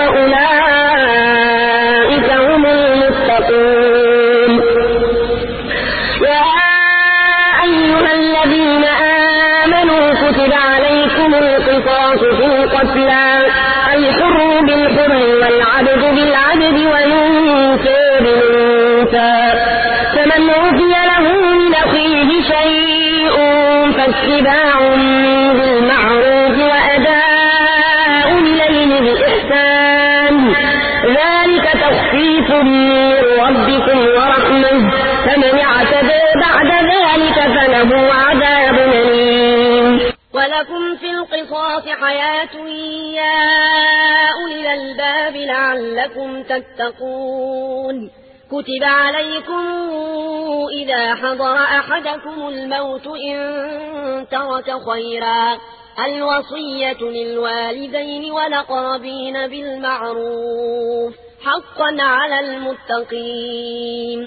وأولئك هم المتقون يا أيها الذين آمنوا كتب عليكم القصاص في القتلى الحر بالحر والعبد بالعبد والأنثى بالأنثى فمن عفي له من أخيه شيء فاتباع بالمعروف وأداء إليه بإحسان ذلك تخفيف من ربكم ورحمة فمن اعتدى بعد ذلك فله عذاب أليم ولكم في القصاص حياة يا أولي الألباب لعلكم تتقون كتب عليكم إذا حضر أحدكم الموت إن ترك خيرا الوصية للوالدين والأقربين بالمعروف حقا على المتقين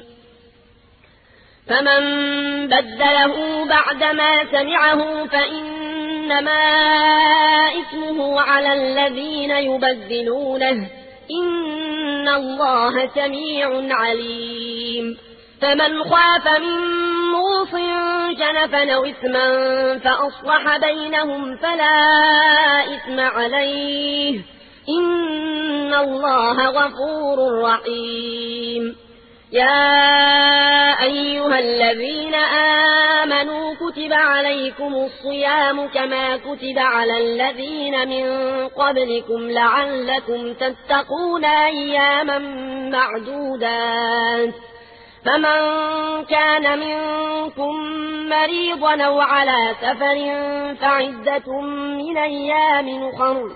فمن بدله بعدما سمعه فإنما إثمه على الذين يبدلونه إن الله سميع عليم فمن خاف من موص جنفا أو إثما فأصلح بينهم فلا إثم عليه إن الله غفور رحيم يا أيها الذين آمنوا كتب عليكم الصيام كما كتب على الذين من قبلكم لعلكم تتقون أياما معدودات فمن كان منكم مريضا أو على سفر فعدة من أيام أخر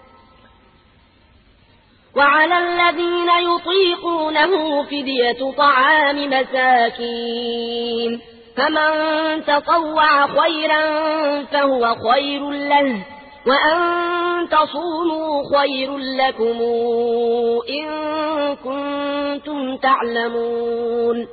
وعلى الذين يطيقونه فدية طعام مساكين فمن تطوع خيرا فهو خير له، وأن تصوموا خير لكم إن كنتم تعلمون.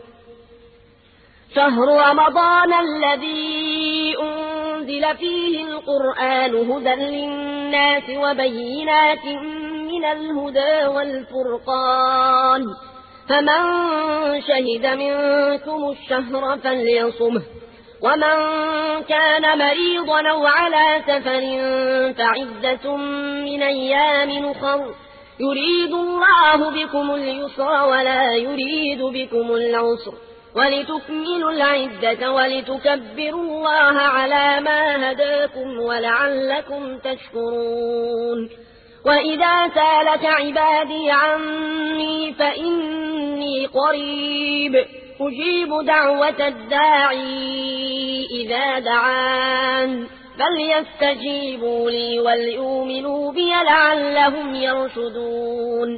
شهر رمضان الذي أنزل فيه القرآن هدى للناس وبينات من الهدى والفرقان، فمن شهد منكم الشهر فليصمه، ومن كان مريضا أو على سفر فعدة من أيام أخر، يريد الله بكم اليسر ولا يريد بكم العسر، ولتكملوا العدة ولتكبروا الله على ما هداكم ولعلكم تشكرون. وإذا سالك عبادي عني فإني قريب أجيب دعوة الداعي إذا دعان، فليستجيبوا لي وليؤمنوا بي لعلهم يرشدون.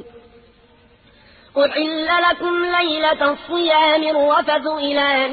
أحل لكم ليلة الصيام الرفث إلى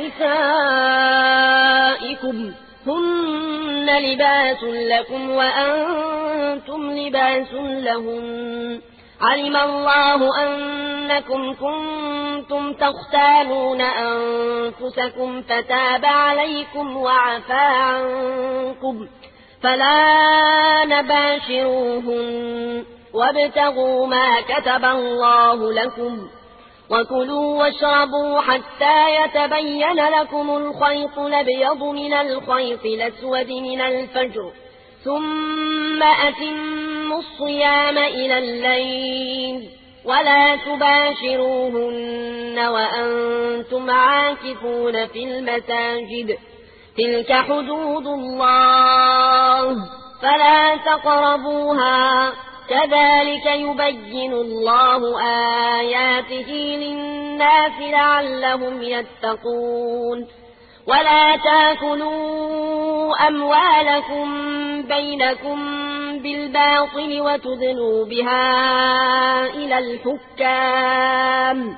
نسائكم هن لباس لكم وأنتم لباس لهن، علم الله أنكم كنتم تختانون أنفسكم فتاب عليكم وعفى عنكم، فلا نباشروهن وابتغوا ما كتب الله لكم، وكلوا واشربوا حتى يتبين لكم الخيط الأبيض من الخيط الأسود من الفجر، ثم أتموا الصيام إلى الليل، ولا تباشروهن وأنتم عاكفون في المساجد، تلك حدود الله فلا تقربوها، كذلك يبين الله آياته للناس لعلهم يتقون. ولا تاكلوا أموالكم بينكم بالباطل وتدلوا بها إلى الحكام،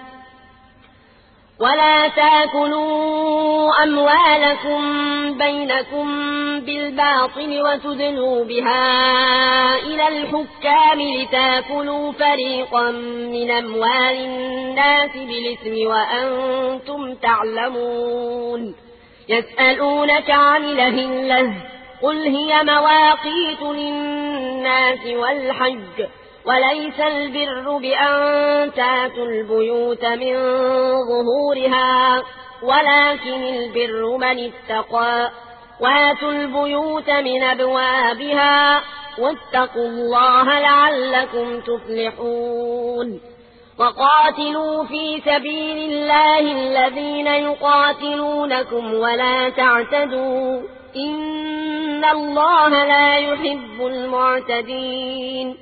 ولا تاكلوا أموالكم بينكم بالباطل وتدلوا بها إلى الحكام لتاكلوا فريقا من أموال الناس بالإثم وأنتم تعلمون. يسألونك عن الأهلة قل هي مواقيت للناس والحج، وليس البر بأن تاتوا البيوت من ظهورها، ولكن البر من اتقى، واتوا البيوت من أبوابها، واتقوا الله لعلكم تفلحون. وقاتلوا في سبيل الله الذين يقاتلونكم ولا تعتدوا، إن الله لا يحب المعتدين.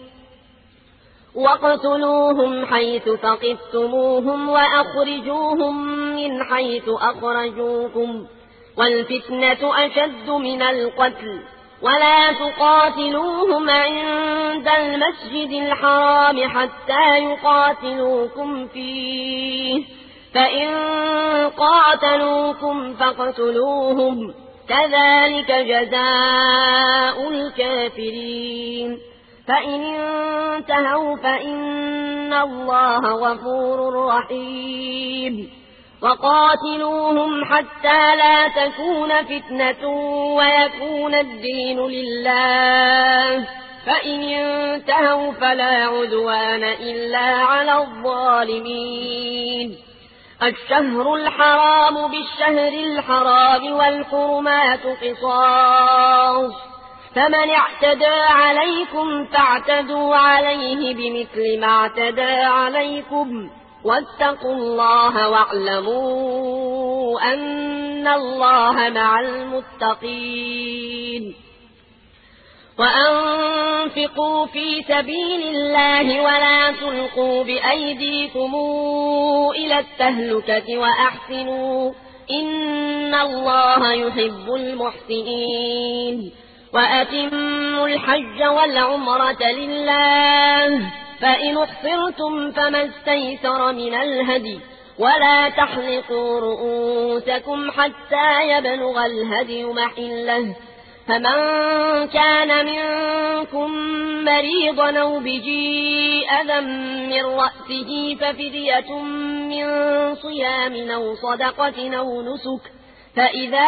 واقتلوهم حيث ثقفتموهم وأخرجوهم من حيث أخرجوكم، والفتنة أشد من القتل، ولا تقاتلوهم عند المسجد الحرام حتى يقاتلوكم فيه، فإن قاتلوكم فاقتلوهم، كذلك جزاء الكافرين. فإن انتهوا فإن الله غفور رحيم. وقاتلوهم حتى لا تكون فتنة ويكون الدين لله، فإن انتهوا فلا عدوان إلا على الظالمين. الشهر الحرام بالشهر الحرام والحرمات قصاص، فمن اعتدى عليكم فاعتدوا عليه بمثل ما اعتدى عليكم، واتقوا الله واعلموا أن الله مع المتقين. وأنفقوا في سبيل الله ولا تلقوا بأيديكم إلى التهلكة وأحسنوا إن الله يحب المحسنين. وأتموا الحج والعمرة لله، فإن احصرتم فما استيسر من الهدي، ولا تحلقوا رؤوسكم حتى يبلغ الهدي محله فمن كان منكم مريضا أو به أذى من رأسه ففدية من صيام أو صدقة أو نسك فإذا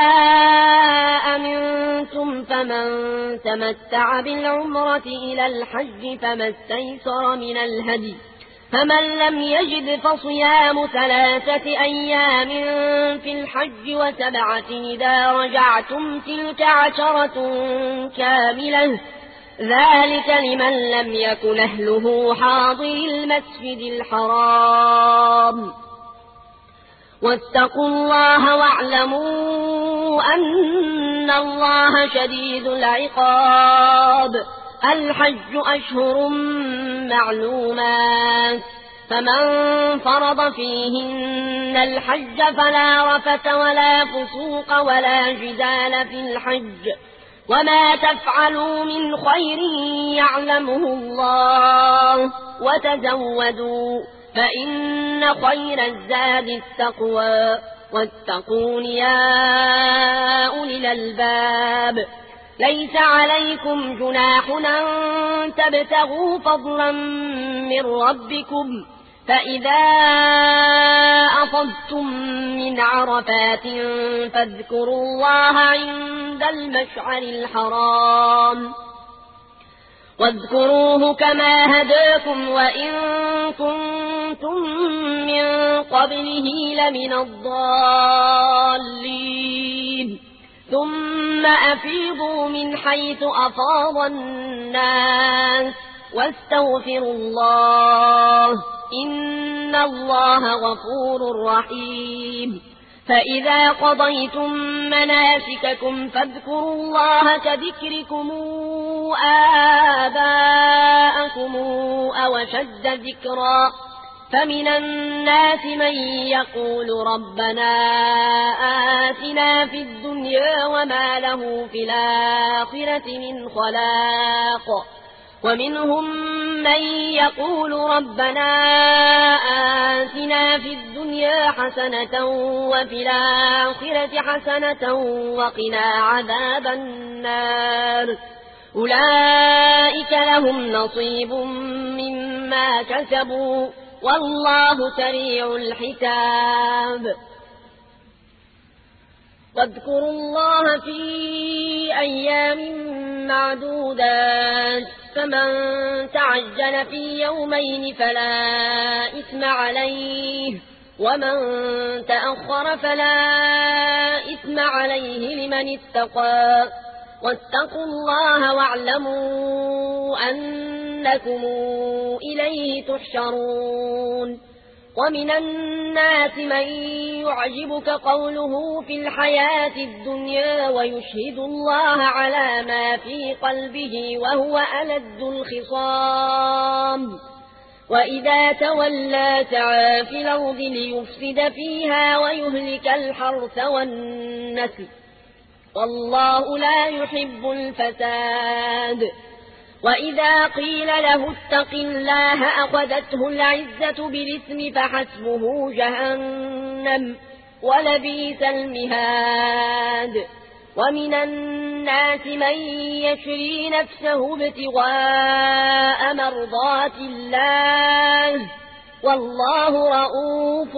أمنتم فمن تمتع بالعمرة إلى الحج فما استيسر من الهدي فمن لم يجد فصيام 3 أيام في الحج و7 إذا رجعتم تلك 10 كاملة ذلك لمن لم يكن أهله حاضر المسجد الحرام واتقوا الله واعلموا أن الله شديد العقاب الحج أشهر معلومات فمن فرض فيهن الحج فلا رفث ولا فسوق ولا جدال في الحج وما تفعلوا من خير يعلمه الله وتزودوا فإن خير الزاد التقوى واتقون يا أولي الألباب ليس عليكم جناح أن تبتغوا فضلا من ربكم فإذا أفضتم من عرفات فاذكروا الله عند المشعر الحرام واذكروه كما هداكم وإن كنتم من قبله لمن الضالين ثم أفيضوا من حيث أفاض الناس واستغفروا الله إن الله غفور رحيم فإذا قضيتم مناسككم فاذكروا الله كذكركم آباءكم أو أشد ذكرا فمن الناس من يقول ربنا آتنا في الدنيا وما له في الآخرة من خلاق ومنهم من يقول ربنا آتنا في الدنيا حسنة وفي الآخرة حسنة وقنا عذاب النار أولئك لهم نصيب مما كسبوا والله سريع الحساب واذكروا الله في أيام معدودات فمن تعجل في يومين فلا إثم عليه ومن تأخر فلا إثم عليه لمن اتقى واتقوا الله واعلموا أنكم إليه تحشرون ومن الناس من يعجبك قوله في الحياة الدنيا ويشهد الله على ما في قلبه وهو ألد الخصام وإذا تولى سعى في الأرض ليفسد فيها ويهلك الحرث والنسل والله لا يحب الفساد وإذا قيل له اتق الله أخذته العزة بالإثم فحسبه جهنم ولبئس المهاد ومن الناس من يشري نفسه ابتغاء مرضات الله والله رؤوف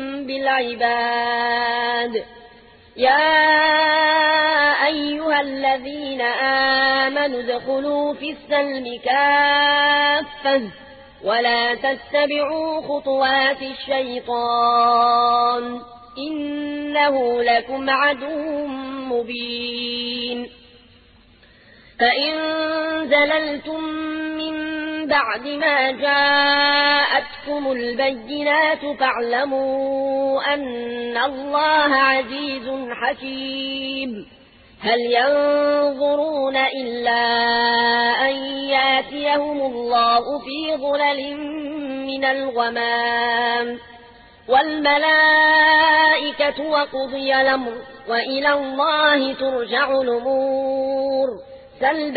بالعباد يا أيها الذين آمنوا ادخلوا في السلم كافة ولا تتبعوا خطوات الشيطان إنه لكم عدو مبين فإن زللتم من بعد ما جاءتكم البينات فاعلموا أن الله عزيز حكيم هل ينظرون إلا أن ياتيهم الله في ظلل من الغمام والملائكة وقضي الأمر وإلى الله ترجع الأمور سل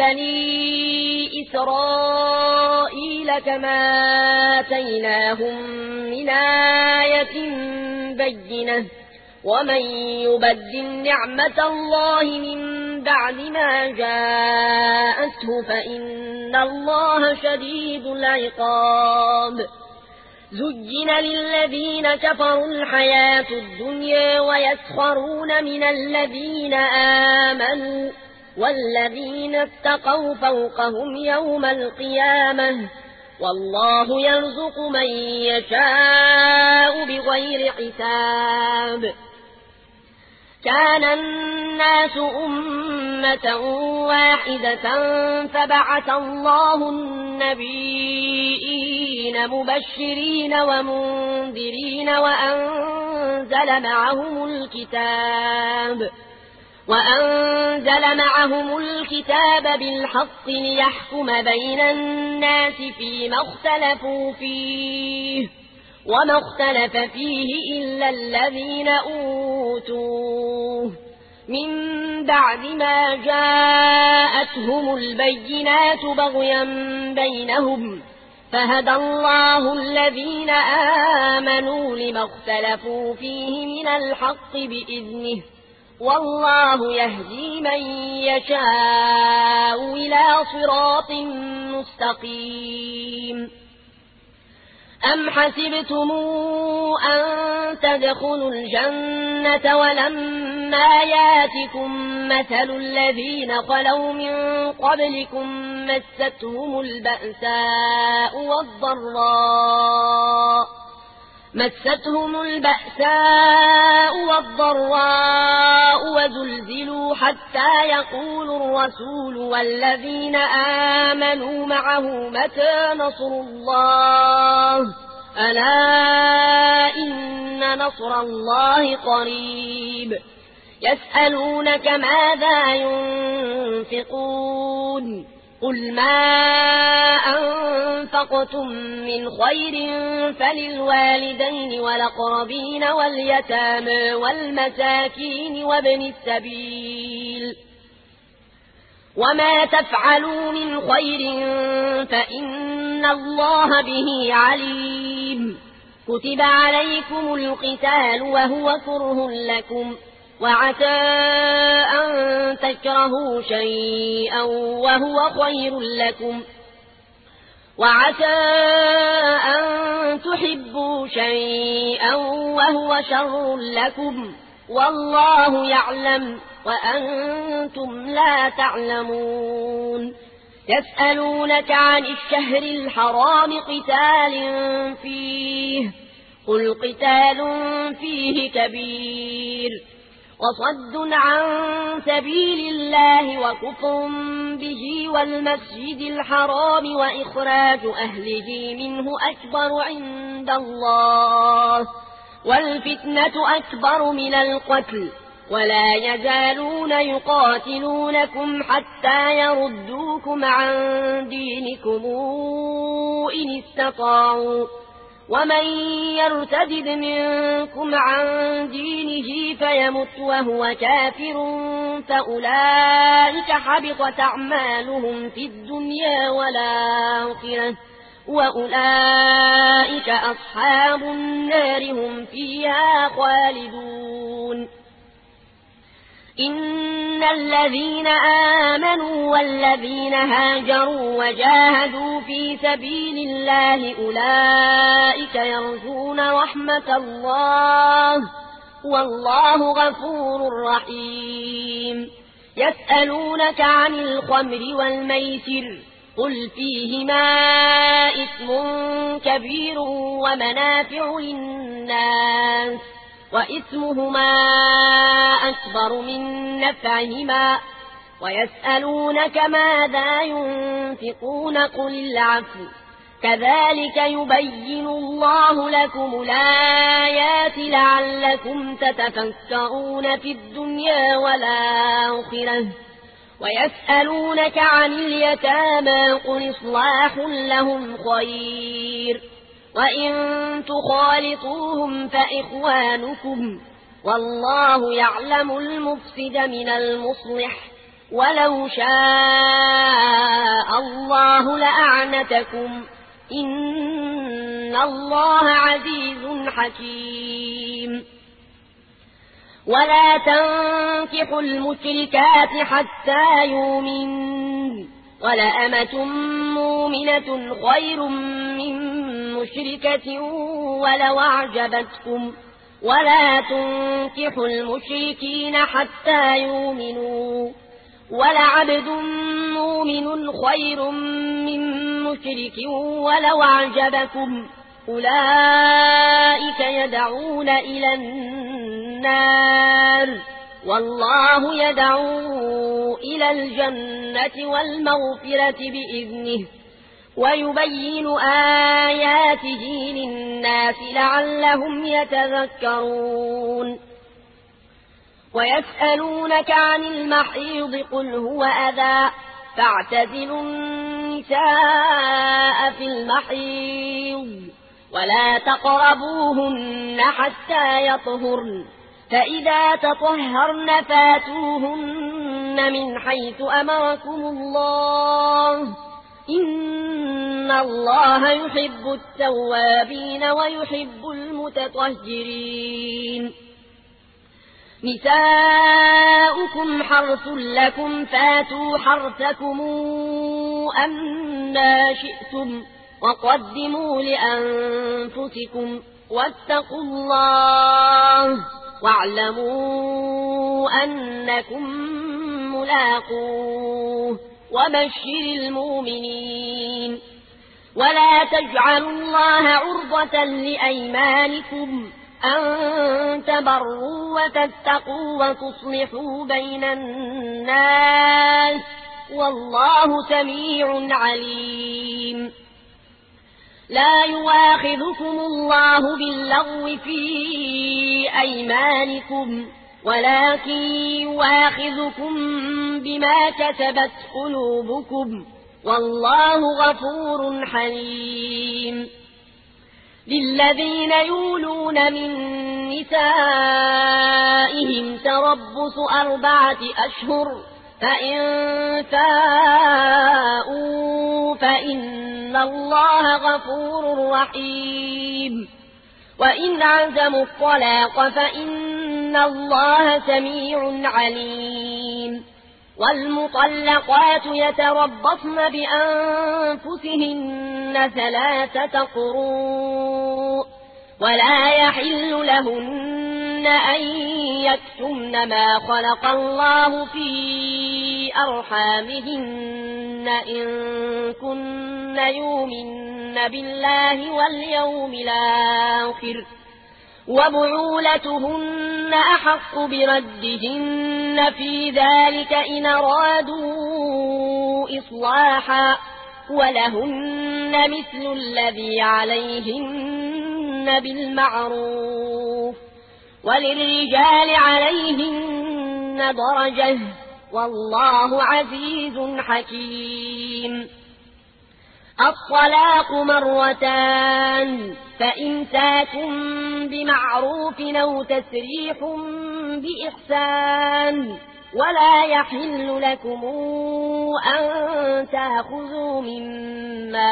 بني إسرائيل كما آتيناهم من من آية بينة ومن يبدل نعمة الله من بعد ما جاءته فإن الله شديد العقاب زين للذين كفروا الحياة الدنيا ويسخرون من الذين آمنوا والذين اتقوا فوقهم يوم القيامة والله يرزق من يشاء بغير حساب كان الناس أمة واحدة فبعث الله النبيين مبشرين ومنذرين وأنزل معهم الكتاب بالحق ليحكم بين الناس فيما اختلفوا فيه وما اختلف فيه إلا الذين أوتوه من بعد ما جاءتهم البينات بغيا بينهم فهدى الله الذين آمنوا لما اختلفوا فيه من الحق بإذنه والله يهدي من يشاء إلى صراط مستقيم أم حسبتم أن تدخلوا الجنة ولما ياتكم مثل الذين خلوا من قبلكم مستهم البأساء والضراء وزلزلوا حتى يقول الرسول والذين آمنوا معه متى نصر الله ألا إن نصر الله قريب يسألونك ماذا ينفقون قل ما أنفقتم من خير فللوالدين والأقربين واليتامى والمساكين وابن السبيل وما تفعلوا من خير فإن الله به عليم كتب عليكم القتال وهو كره لكم وعسى أن تكرهوا شيئا وهو خير لكم وعسى أن تحبوا شيئا وهو شر لكم والله يعلم وأنتم لا تعلمون يسألونك عن الشهر الحرام قتال فيه قل قتال فيه كبير وصد عن سبيل الله وكفر به والمسجد الحرام وإخراج أهله منه أكبر عند الله والفتنة أكبر من القتل ولا يزالون يقاتلونكم حتى يردوكم عن دينكم إن استطاعوا ومن يرتد منكم عن دينه فيمت وهو كافر فأولئك حبطت أعمالهم في الدنيا والآخرة وأولئك أصحاب النار هم فيها خالدون إن الذين آمنوا والذين هاجروا وجاهدوا في سبيل الله أولئك يرجون رحمة الله والله غفور رحيم يسألونك عن الخمر والميسر قل فيهما إثم كبير ومنافع للناس وإثمهما أكبر من نفعهما ويسألونك ماذا ينفقون قل العفو كذلك يبين الله لكم الآيات لعلكم تتفكرون في الدنيا والآخرة ويسألونك عن اليتامى قل إصلاح لهم خير وإن تخالطوهم فإخوانكم والله يعلم المفسد من المصلح ولو شاء الله لأعنتكم إن إن الله عزيز حكيم ولا تنكحوا المشركات حتى يؤمنوا ولأمة مؤمنة خير من مشركة ولو أعجبتكم ولا تنكحوا المشركين حتى يؤمنوا ولعبد مؤمن خير من مشرك ولو أعجبكم أولئك يدعون إلى النار والله يدعو إلى الجنة والمغفرة بإذنه ويبين آياته للناس لعلهم يتذكرون ويسألونك عن المحيض قل هو أذى فاعتزلوا النساء في المحيض ولا تقربوهن حتى يطهرن فإذا تطهرن فاتوهن من حيث أمركم الله إن الله يحب التوابين ويحب المتطهرين نساؤكم حرث لكم فاتوا حرثكم أنى شئتم وقدموا لأنفسكم واتقوا الله واعلموا أنكم ملاقوه وبشر المؤمنين ولا تجعلوا الله عرضة لأيمانكم أن تبروا وتتقوا وتصلحوا بين الناس والله سميع عليم لا يواخذكم الله باللغو في أيمانكم ولكن يواخذكم بما كسبت قلوبكم والله غفور حليم للذين يولون من نسائهم تربص 4 أشهر فإن فاءوا فإن الله غفور رحيم وإن عزموا الطلاق فإن الله سميع عليم والمطلقات يتربصن بأنفسهن 3 قروء ولا يحل لهن أن يكتمن ما خلق الله في أرحامهن إن كن يؤمن بالله واليوم الآخر وبعولتهن أحق بردهن في ذلك إن أرادوا إصلاحا ولهن مثل الذي عليهن بالمعروف وللرجال عليهن درجة والله عزيز حكيم الطلاق 2 فإمساك بمعروف أو تسريح بإحسان ولا يحل لكم أن تأخذوا مما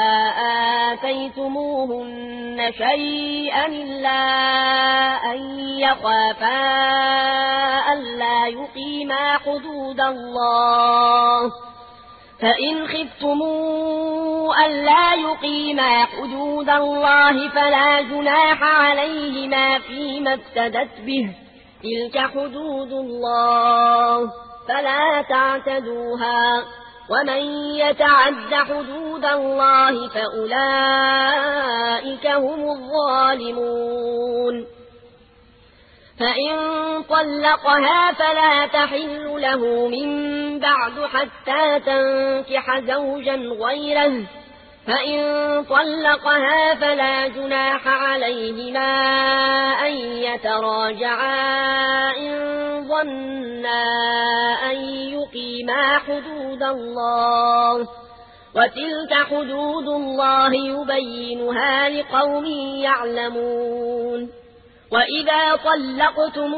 آتيتموهن شيئا إلا أن يخافا ألا يقيما حدود الله فإن خفتموا ألا يقيما حدود الله فلا جناح عليهما فيما افتدت به تلك حدود الله فلا تعتدوها ومن يتعد حدود الله فأولئك هم الظالمون فإن طلقها فلا تحل له من بعد حتى تنكح زوجا غيره فإن طلقها فلا جناح عليهما أن يتراجعا إن ظنا أن يقيما حدود الله وتلك حدود الله يبينها لقوم يعلمون وإذا طلقتم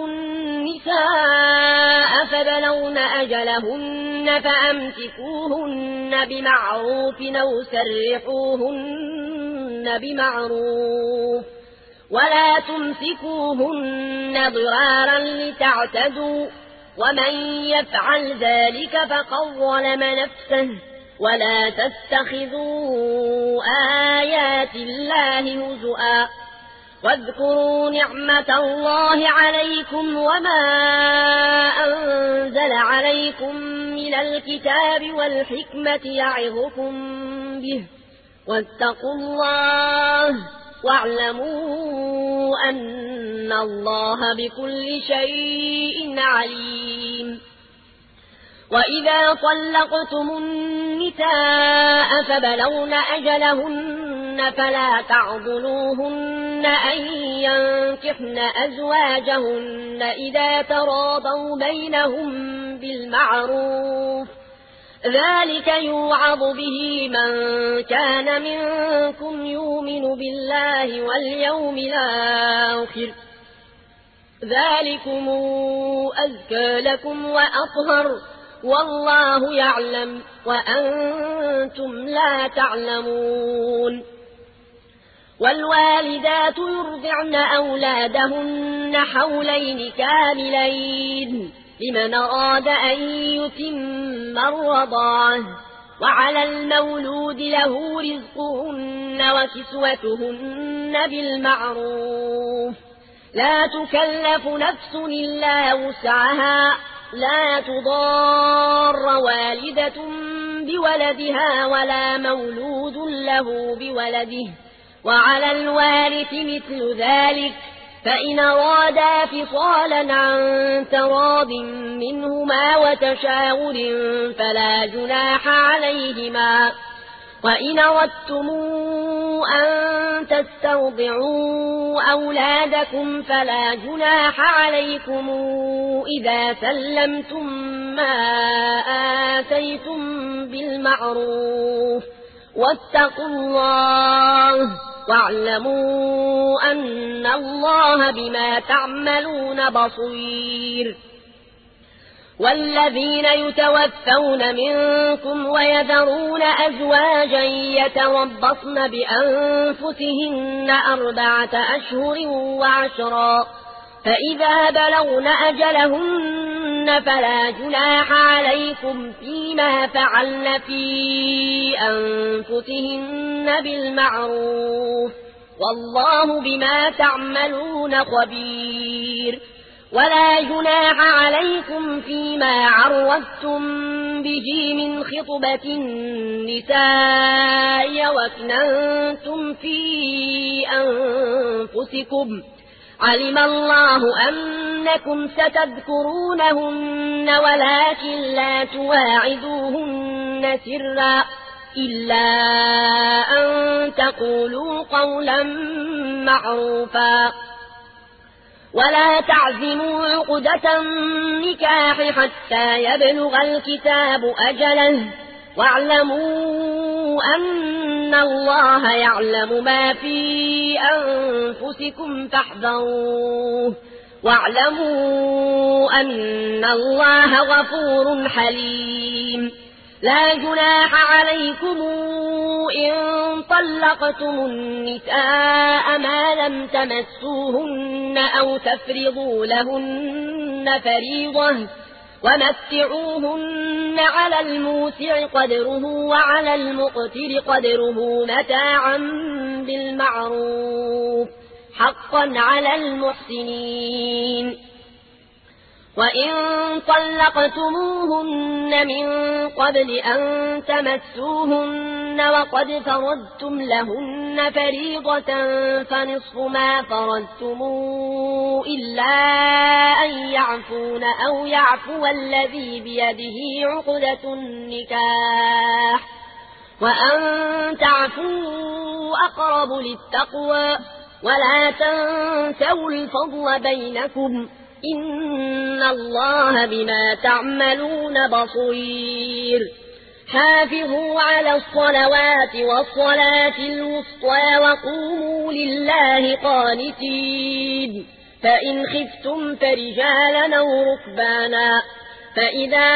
النساء فبلغن أجلهن فأمسكوهن بمعروف أو سرحوهن بمعروف ولا تمسكوهن ضرارا لتعتدوا ومن يفعل ذلك فقد ظلم نفسه ولا تتخذوا آيات الله هزؤا واذكروا نعمة الله عليكم وما أنزل عليكم من الكتاب والحكمة يعظكم به واتقوا الله واعلموا أن الله بكل شيء عليم وإذا طلقتم النساء فبلغن أجلهن فلا تعضلوهن أن ينكحن أزواجهن إذا تراضوا بينهم بالمعروف ذلك يوعظ به من كان منكم يؤمن بالله واليوم الآخر ذلكم أزكى لكم وأطهر والله يعلم وأنتم لا تعلمون والوالدات يرضعن أولادهن حولين كاملين لمن أراد أن يتم الرضاعة وعلى المولود له رزقهن وكسوتهن بالمعروف لا تكلف نفس إلا وسعها لا تضار والدة بولدها ولا مولود له بولده وعلى الوارث مثل ذلك فإن أرادا فصالا عن تراض منهما وتشاور فلا جناح عليهما وإن أردتم أن تسترضعوا أولادكم فلا جناح عليكم إذا سلمتم ما آتيتم بالمعروف واتقوا الله واعلموا أن الله بما تعملون بصير والذين يتوفون منكم ويذرون أزواجا يتربصن بأنفسهن 4 أشهر وعشرا فإذا بلغن أجلهن فلا جناح عليكم فيما فعلن في أنفسهن بالمعروف والله بما تعملون خبير ولا جناح عليكم فيما عرضتم به من خطبة النساء وأكننتم في أنفسكم علم الله أنكم ستذكرونهن ولكن لا تواعدوهن سرا إلا أن تقولوا قولا معروفا ولا تعزموا عقدة النكاح حتى يبلغ الكتاب أجله واعلموا أن الله يعلم ما في أنفسكم فاحذروه واعلموا أن الله غفور حليم لا جناح عليكم إن طلقتم النساء ما لم تمسوهن أو تفرضوا لهن فريضة ومتعوهن على الموسع قدره وعلى المقتر قدره متاعا بالمعروف حقا على المحسنين وإن طلقتموهن من قبل أن تمسوهن وقد فرضتم لهن فريضة فنصف ما فرضتم إلا أن يعفون أو يعفو الذي بيده عقدة النكاح وأن تعفوا أقرب للتقوى ولا تنسوا الفضل بينكم إن الله بما تعملون بصير حافظوا على الصلوات والصلاة الوسطى وقوموا لله قانتين فإن خفتم فرجالا أو ركبانا فإذا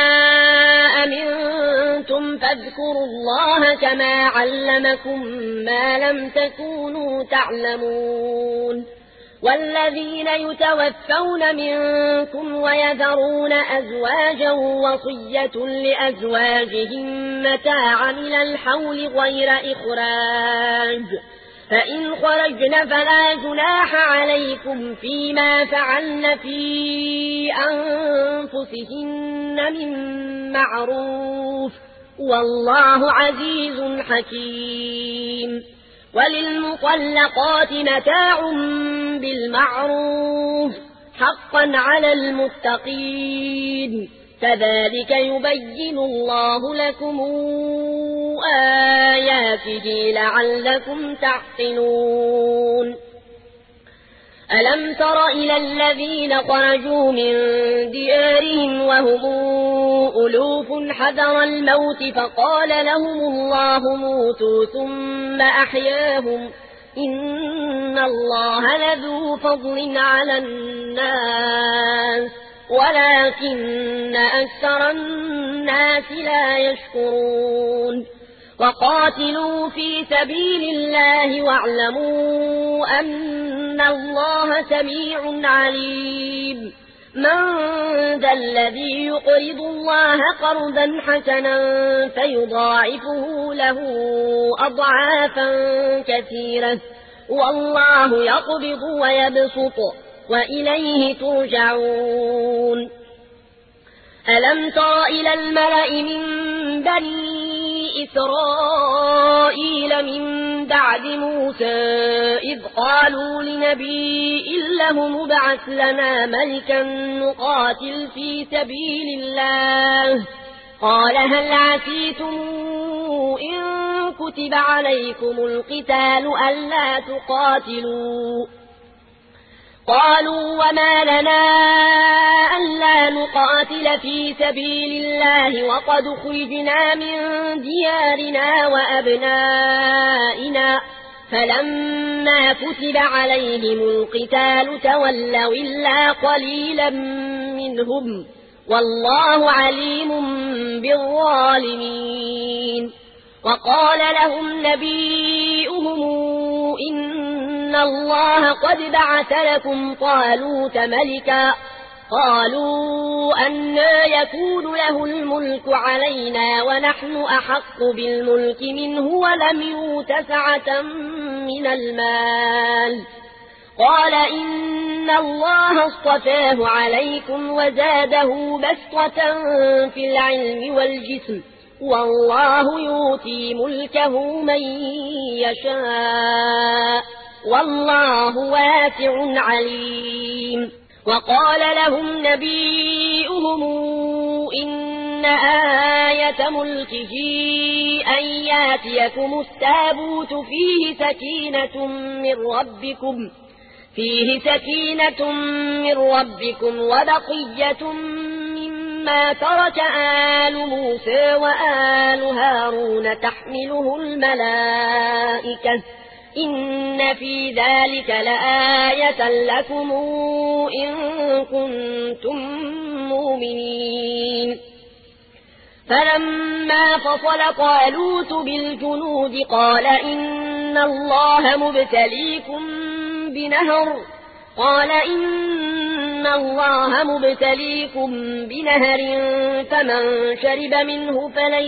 أمنتم فاذكروا الله كما علمكم ما لم تكونوا تعلمون والذين يتوفون منكم ويذرون أزواجا وصية لأزواجهم متاعا إلى الحول غير إخراج فإن خرجن فلا جناح عليكم فيما فعلن في أنفسهن من معروف والله عزيز حكيم وللمطلقات متاع بالمعروف حقا على المتقين كذلك يبين الله لكم آياته لعلكم تعقلون ألم تر إلى الذين خرجوا من ديارهم وهم ألوف حذر الموت فقال لهم الله موتوا ثم أحياهم إن الله لذو فضل على الناس ولكن أكثر الناس لا يشكرون وقاتلوا في سبيل الله واعلموا أن الله سميع عليم من ذا الذي يقرض الله قرضا حسنا فيضاعفه له أضعافا كثيرة والله يقبض ويبسط وإليه ترجعون ألم تر إلى الملأ من بني إسرائيل من بعد موسى إذ قالوا لنبي له مبعث لنا ملكا نقاتل في سبيل الله قال هل عسيتم إن كتب عليكم القتال ألا تقاتلوا قالوا وما لنا ألا نقاتل في سبيل الله وقد خرجنا من ديارنا وأبنائنا فلما كتب عليهم القتال تولوا إلا قليلا منهم والله عليم بالظالمين وقال لهم نبيئهم إن الله قد بعث لكم طالوت ملكا قالوا أنى يكون له الملك علينا ونحن أحق بالملك منه ولم يؤت سعة من المال قال إن الله اصطفاه عليكم وزاده بسطة في العلم والجسم والله يؤتي ملكه من يشاء والله واسع عليم وقال لهم نبيئهم إن آية ملكه أن ياتيكم التابوت فيه سكينة من ربكم وبقية مما ترك آل موسى وآل هارون تحمله الملائكة إن في ذلك لآية لكم إن كنتم مؤمنين فلما فصل طالوت بالجنود قال إن الله مبتليكم بنهر فمن شرب منه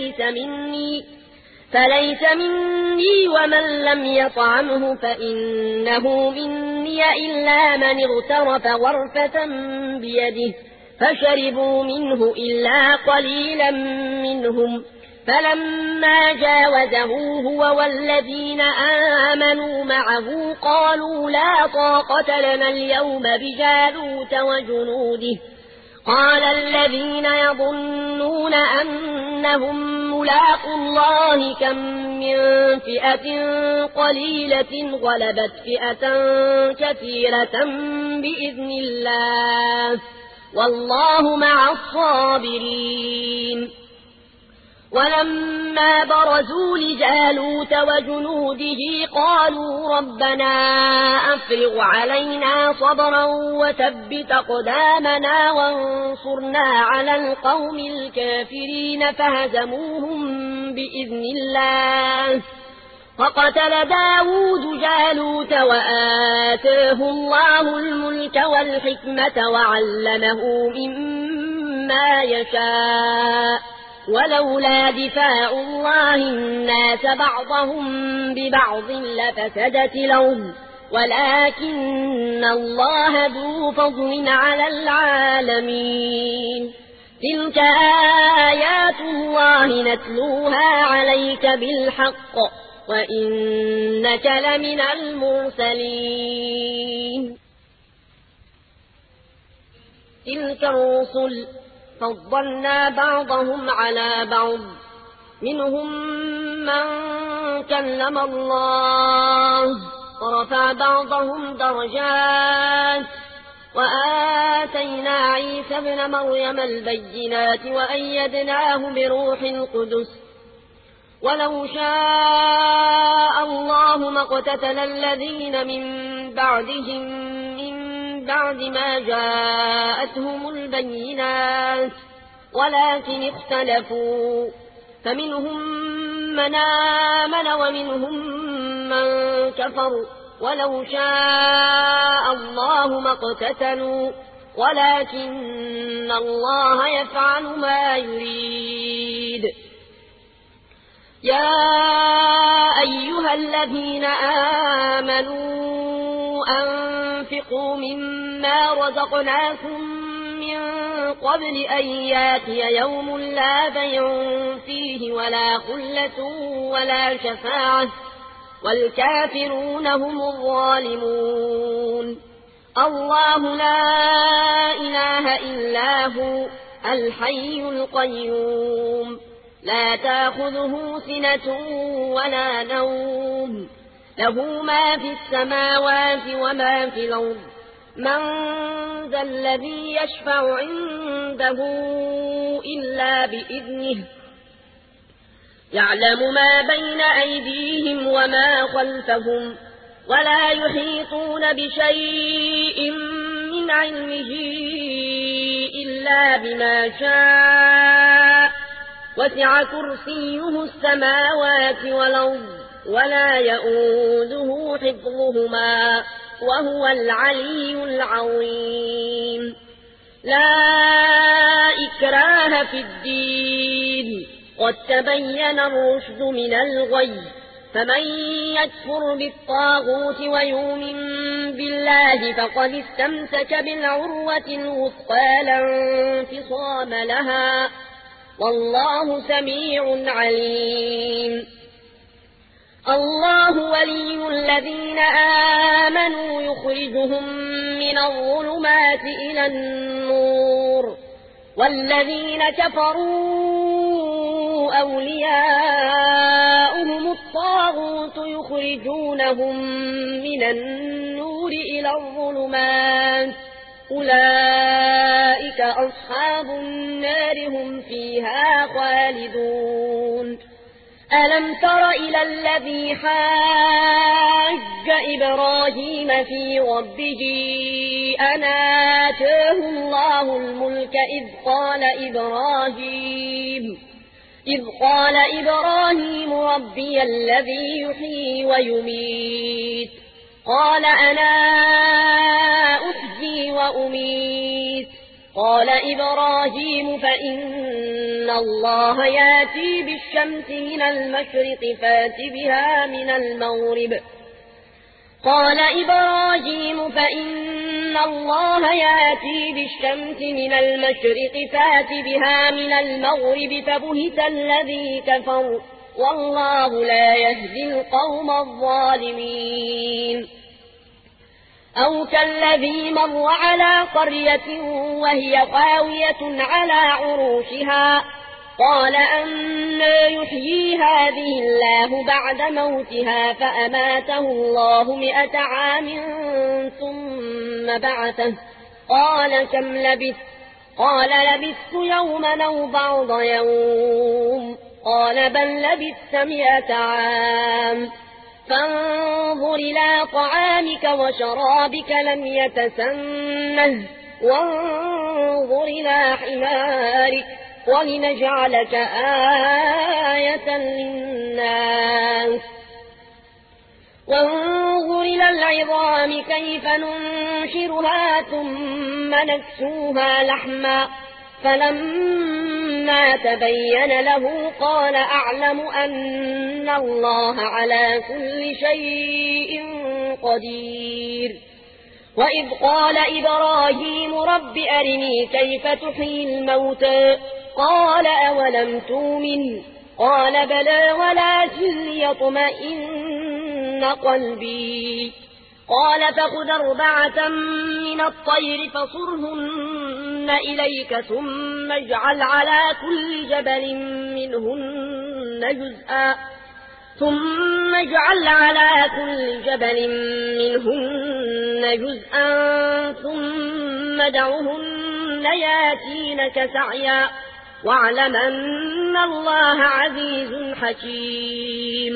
فليس مني ومن لم يطعمه فإنه مني إلا من اغترف غرفة بيده فشربوا منه إلا قليلا منهم فلما جاوزه هو والذين آمنوا معه قالوا لا طاقة لنا اليوم بجالوت وجنوده قال الذين يظنون أنهم ملاقوا الله كم من فئة قليلة غلبت فئة كثيرة بإذن الله والله مع الصابرين ولما برزوا لجالوت وجنوده قالوا ربنا أفرغ علينا صبرا وثبت أقدامنا وانصرنا على القوم الكافرين فهزموهم بإذن الله. فقتل داود جالوت وآتاه الله الملك والحكمة وعلمه مما يشاء ولولا دفاع الله الناس بعضهم ببعض لفسدت الأرض ولكن الله ذو فضل على العالمين. تلك آيات الله نتلوها عليك بالحق وإنك لمن المرسلين. تلك الرسل فضلنا بعضهم على بعض منهم من كلم الله ورفع بعضهم درجات وآتينا عيسى ابن مريم البينات وأيدناه بروح القدس ولو شاء الله ما اقتتل الذين من بعدهم من بعد ما جاءتهم البينات ولكن اختلفوا فمنهم من آمن ومنهم من كفر ولو شاء الله ما اقتتلوا ولكن الله يفعل ما يريد. يا أيها الذين آمنوا أنفقوا مما رزقناكم من قبل أن ياتي يوم لا بيع فيه ولا خلة ولا شفاعة والكافرون هم الظالمون. الله لا إله إلا هو الحي القيوم لا تأخذه سنة ولا نوم له ما في السماوات وما في الأرض من ذا الذي يشفع عنده إلا بإذنه يعلم ما بين أيديهم وما خلفهم ولا يحيطون بشيء من علمه إلا بما شاء وسع كرسيه السماوات والأرض ولا يؤوده حفظهما وهو العلي العظيم. لا إكراه في الدين قد تبين الرشد من الغي فمن يكفر بالطاغوت ويؤمن بالله فقد استمسك بالعروة الوثقى لا انفصام لها والله سميع عليم. الله ولي الذين آمنوا يخرجهم من الظلمات إلى النور والذين كفروا أولياؤهم الطاغوت يخرجونهم من النور إلى الظلمات أولئك أصحاب النار هم فيها خالدون. ألم تر إلى الذي حاج إبراهيم في ربه أن آتاه الله الملك إذ قال إبراهيم ربي الذي يحيي ويميت قال أنا أحيي وأميت قال إبراهيم فإن الله ياتي بالشمس من المشرق فات بها من المغرب قال إبراهيم فإن الله ياتي بالشمس من المشرق فات بها من المغرب فبهت الذي كفر والله لا يهدي القوم الظالمين. أو كالذي مر على قرية وهي خاوية على عروشها قال أنى يحيي هذه الله بعد موتها فأماته الله 100 عام ثم بعثه قال كم لبثت قال لبثت يوما أو بعض يوم قال بل لبثت 100 عام فانظر إلى طعامك وشرابك لم يتسنه وانظر إلى حمارك ولنجعلك آية للناس وانظر إلى العظام كيف ننشرها ثم نكسوها لحما فلما تبين له قال أعلم أن الله على كل شيء قدير وإذ قال إبراهيم رب أرني كيف تحيي الموتى قال أولم تؤمن قال بلى ولكن ليطمئن قلبي قال فخذ 4 من الطير فصرهن إليك ثم اجعل على كل جبل منهن جزءا ثم دعهن ياتينك سعيا واعلم أن الله عزيز حكيم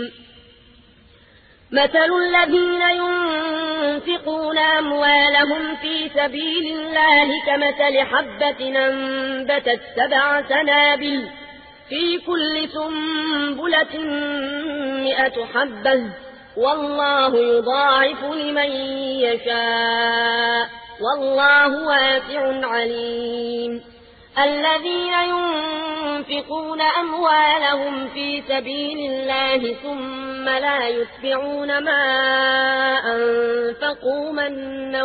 مثل الذين ينفقون أموالهم في سبيل الله كمثل حبة أنبتت 7 سنابل في كل سنبلة 100 حبة والله يضاعف لمن يشاء والله واسع عليم الذين ينفقون أموالهم في سبيل الله ثم لا يتبعون ما أنفقوا منا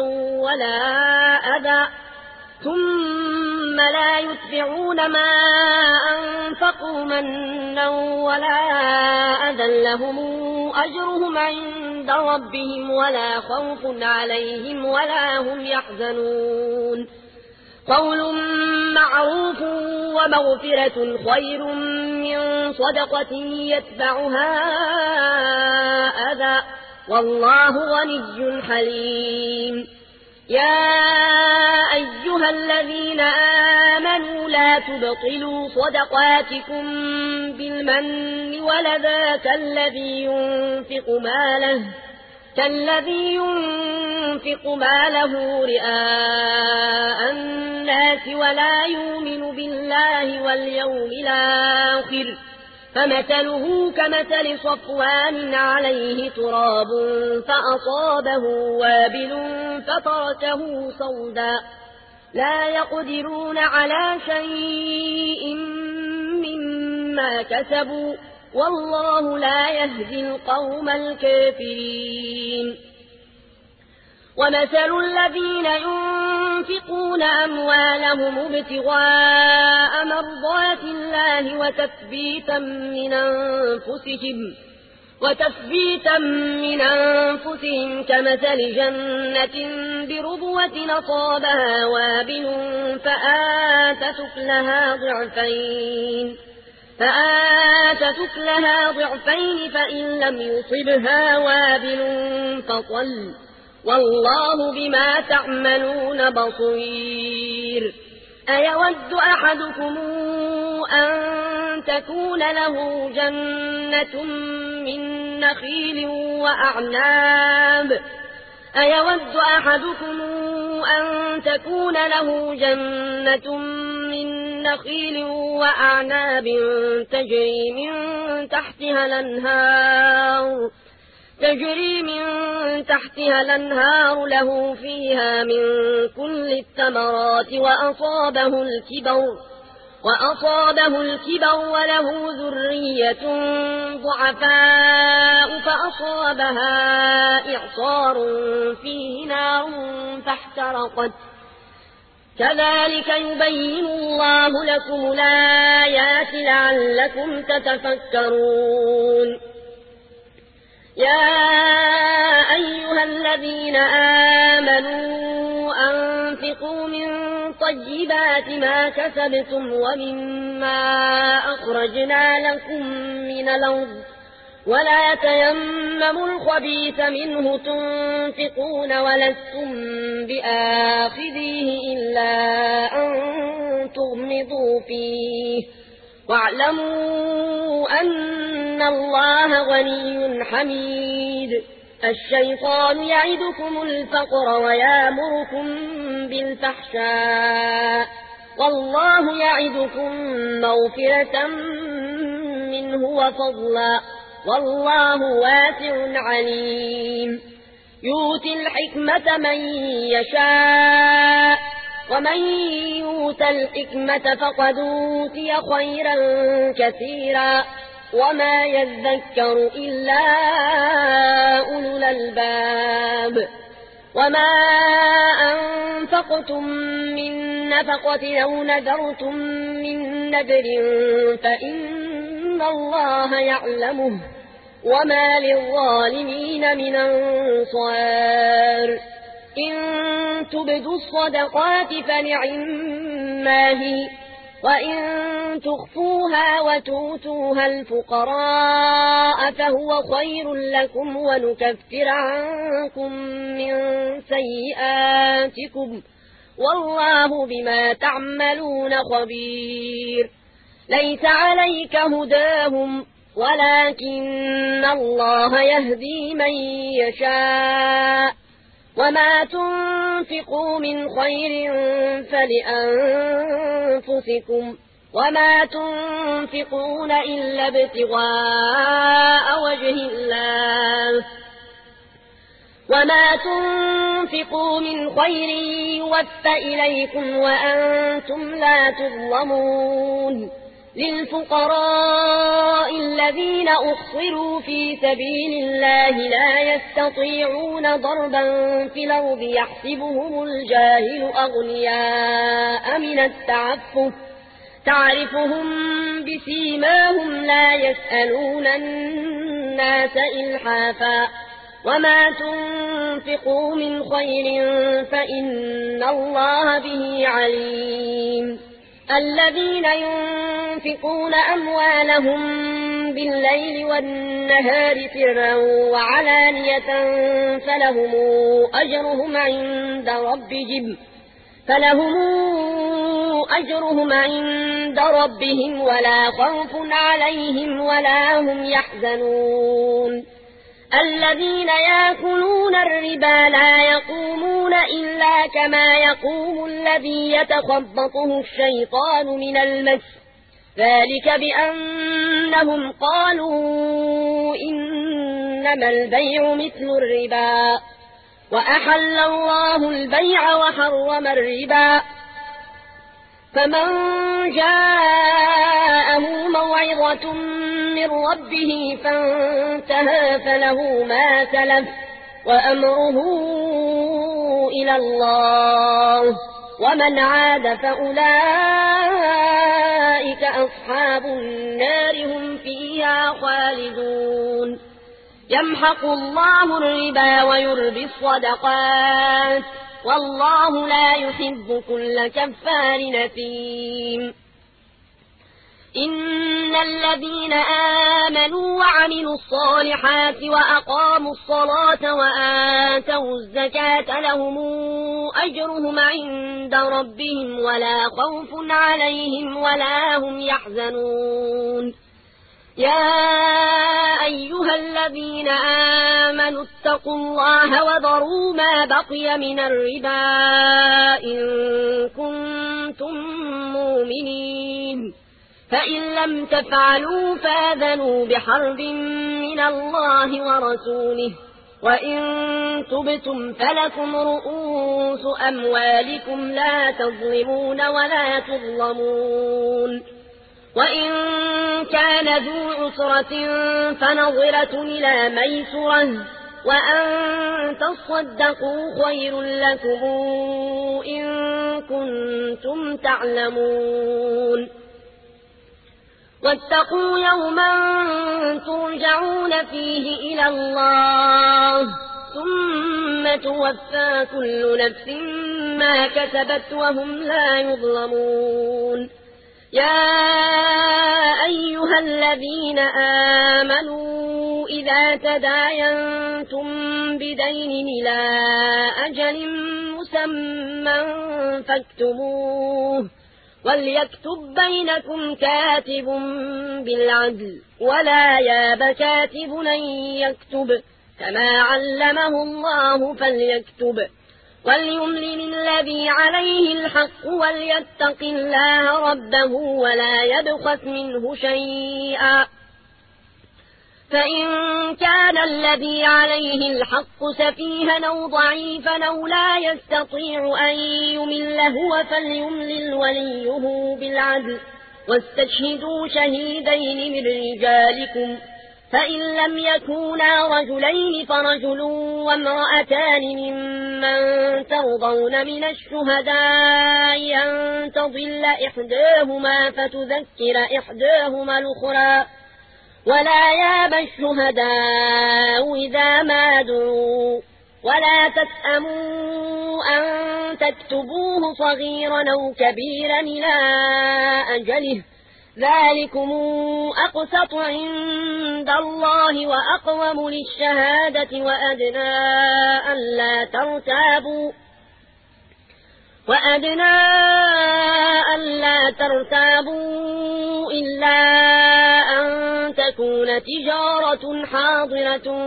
ولا أذى لهم أجرهم عند ربهم ولا خوف عليهم ولا هم يحزنون قول معروف ومغفرة خير من صدقة يتبعها أذى والله غني حليم يا أيها الذين آمنوا لا تبطلوا صدقاتكم بالمن والأذى كالذي ينفق ماله رئاء الناس ولا يؤمن بالله واليوم الآخر فمثله كمثل صفوان عليه تراب فأصابه وابل فتركه صودا لا يقدرون على شيء مما كسبوا والله لا يهدي القوم الكافرين ومثل الذين ينفقون أموالهم ابتغاء مرضات الله وتثبيتا من أنفسهم كمثل جنة بربوة أصابها وابل فآتت أكلها ضعفين فإن لم يصبها وابل فطل والله بما تعملون بصير أيود أحدكم أن تكون له جنة من نخيل وأعناب تجري من تحتها الأنهار له فيها من كل الثمرات وأصابه الكبر وله ذرية ضعفاء فأصابها إعصار فيه نار فاحترقت كذلك يبين الله لكم الآيات لعلكم تتفكرون يا أيها الذين آمنوا أنفقوا من طيبات ما كسبتم ومما أخرجنا لكم من الأرض ولا تيمموا الخبيث منه تنفقون ولستم بآخذيه إلا أن تغمضوا فيه واعلموا أن الله غني حميد. الشيطان يعدكم الفقر ويامركم بالفحشاء والله يعدكم مغفرة منه وفضلا والله واسع عليم. يؤتي الحكمة من يشاء ومن يؤت الحكمة فقد أوتي خيرا كثيرا وما يذكر إلا أولو الألباب. وما أنفقتم من نفقة أو نذرتم من نذر فإن الله يعلمه وما للظالمين من أنصار. إن تبدوا الصدقات فنعما هي وإن تخفوها وتؤتوها الفقراء فهو خير لكم ونكفر عنكم من سيئاتكم والله بما تعملون خبير. ليس عليك هداهم ولكن الله يهدي من يشاء وما تنفقوا من خير فلأنفسكم وما تنفقون إلا ابتغاء وجه الله وما تنفقوا من خير يوفى إليكم وأنتم لا تظلمون. للفقراء الذين أحصروا في سبيل الله لا يستطيعون ضربا في الأرض يحسبهم الجاهل أغنياء من التعفف تعرفهم بسيماهم لا يسألون الناس إلحافا وما تنفقوا من خير فإن الله به عليم. الذين ينفقون أموالهم بالليل والنهار سرا وعلانية فلهم أجرهم عند ربهم ولا خوف عليهم ولا هم يحزنون. الذين يأكلون الربا لا يقومون إلا كما يقوم الذي يتخبطه الشيطان من المس ذلك بأنهم قالوا إنما البيع مثل الربا وأحل الله البيع وحرم الربا. فمن جاءه موعظة من ربه فانتهى فله ما سلف وأمره إلى الله ومن عاد فأولئك أصحاب النار هم فيها خالدون. يمحق الله الربا ويربي الصدقات والله لا يحب كل كفار نثيم. إن الذين آمنوا وعملوا الصالحات وأقاموا الصلاة وآتوا الزكاة لهم أجرهم عند ربهم ولا خوف عليهم ولا هم يحزنون. يا أيها الذين آمنوا اتقوا الله وذروا ما بقي من الربا إن كنتم مؤمنين فإن لم تفعلوا فآذنوا بحرب من الله ورسوله وإن تبتم فلكم رؤوس أموالكم لا تظلمون ولا تظلمون. وإن كان ذو عسرة فنظرة إلى ميسرة وأن تصدقوا خير لكم إن كنتم تعلمون. واتقوا يوما ترجعون فيه إلى الله ثم توفى كل نفس ما كسبت وهم لا يظلمون. يا أيها الذين آمنوا إذا تداينتم بدين إلى أجل مسمى فاكتبوه وليكتب بينكم كاتب بالعدل ولا ياب كاتب أن يكتب كما علمه الله فليكتب وليملل الذي عليه الحق وليتق الله ربه ولا يبخس منه شيئا فإن كان الذي عليه الحق سفيها أو ضعيفا أو لا يستطيع أن يمل هو فليملل وليه بالعدل واستشهدوا شهيدين من رجالكم فإن لم يكونا رجلين فرجل وامرأتان ممن ترضون من الشهداء أن تضل إحداهما فتذكر إحداهما الأخرى ولا ياب الشهداء إذا ما دعوا ولا تسأموا أن تكتبوه صغيرا أو كبيرا إلى أجله ذلكم أقسط عند الله وأقوم للشهادة وأدنى ألا ترتابوا إلا أن تكون تجارة حاضرة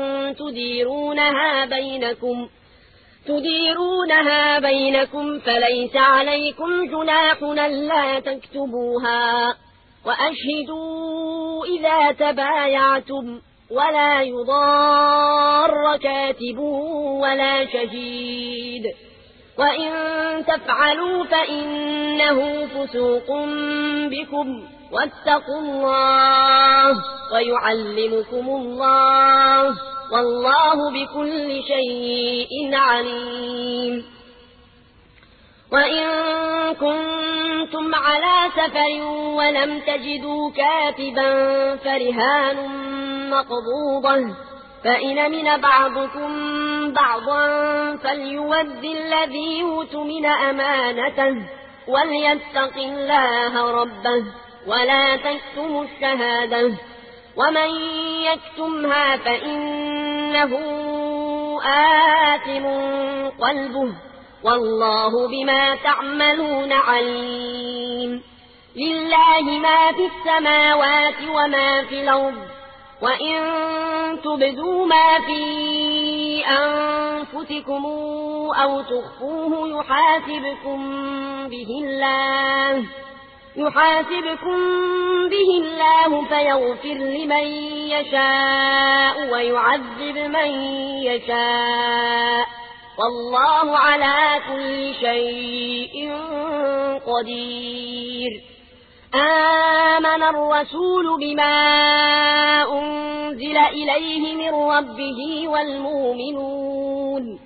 تديرونها بينكم فليس عليكم جناح ألا تكتبوها وأشهدوا إذا تبايعتم ولا يضار كاتب ولا شهيد وإن تفعلوا فإنه فسوق بكم واتقوا الله ويعلمكم الله والله بكل شيء عليم وإن كنتم على سفر ولم تجدوا كاتبا فرهان مقبوضة فإن من بعضكم بعضا فليؤد الذي يؤتمن أمانته وليتق الله ربه ولا تكتموا الشهادة ومن يكتمها فإنه آثم قلبه والله بما تعملون عليم لله ما في السماوات وما في الأرض وإن تبدوا ما في أنفسكم أو تخفوه يحاسبكم به الله فيغفر لمن يشاء ويعذب من يشاء والله على كل شيء قدير آمن الرسول بما أنزل إليه من ربه والمؤمنون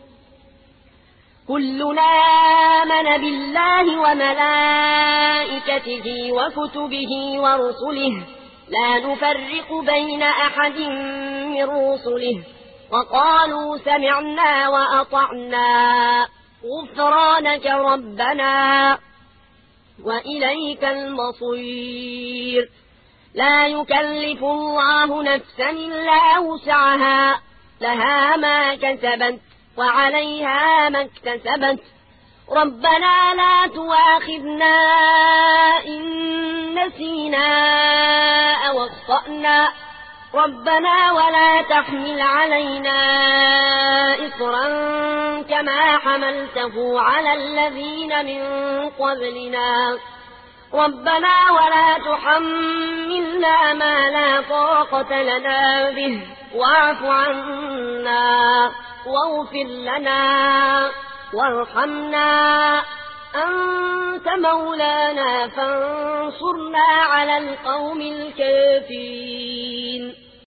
كلنا آمن بالله وملائكته وكتبه ورسله لا نفرق بين أحد من رسله وقالوا سمعنا وأطعنا غفرانك ربنا وإليك المصير لا يكلف الله نفسا إلا وسعها لها ما كسبت وعليها ما اكتسبت ربنا لا تؤاخذنا إن نسينا أو أخطأنا ربنا ولا تحمل علينا إصرا كما حملته على الذين من قبلنا ربنا ولا تحملنا ما لا طاقة لنا به واعف عنا واغفر لنا وارحمنا أنت مولانا فانصرنا على القوم الكافرين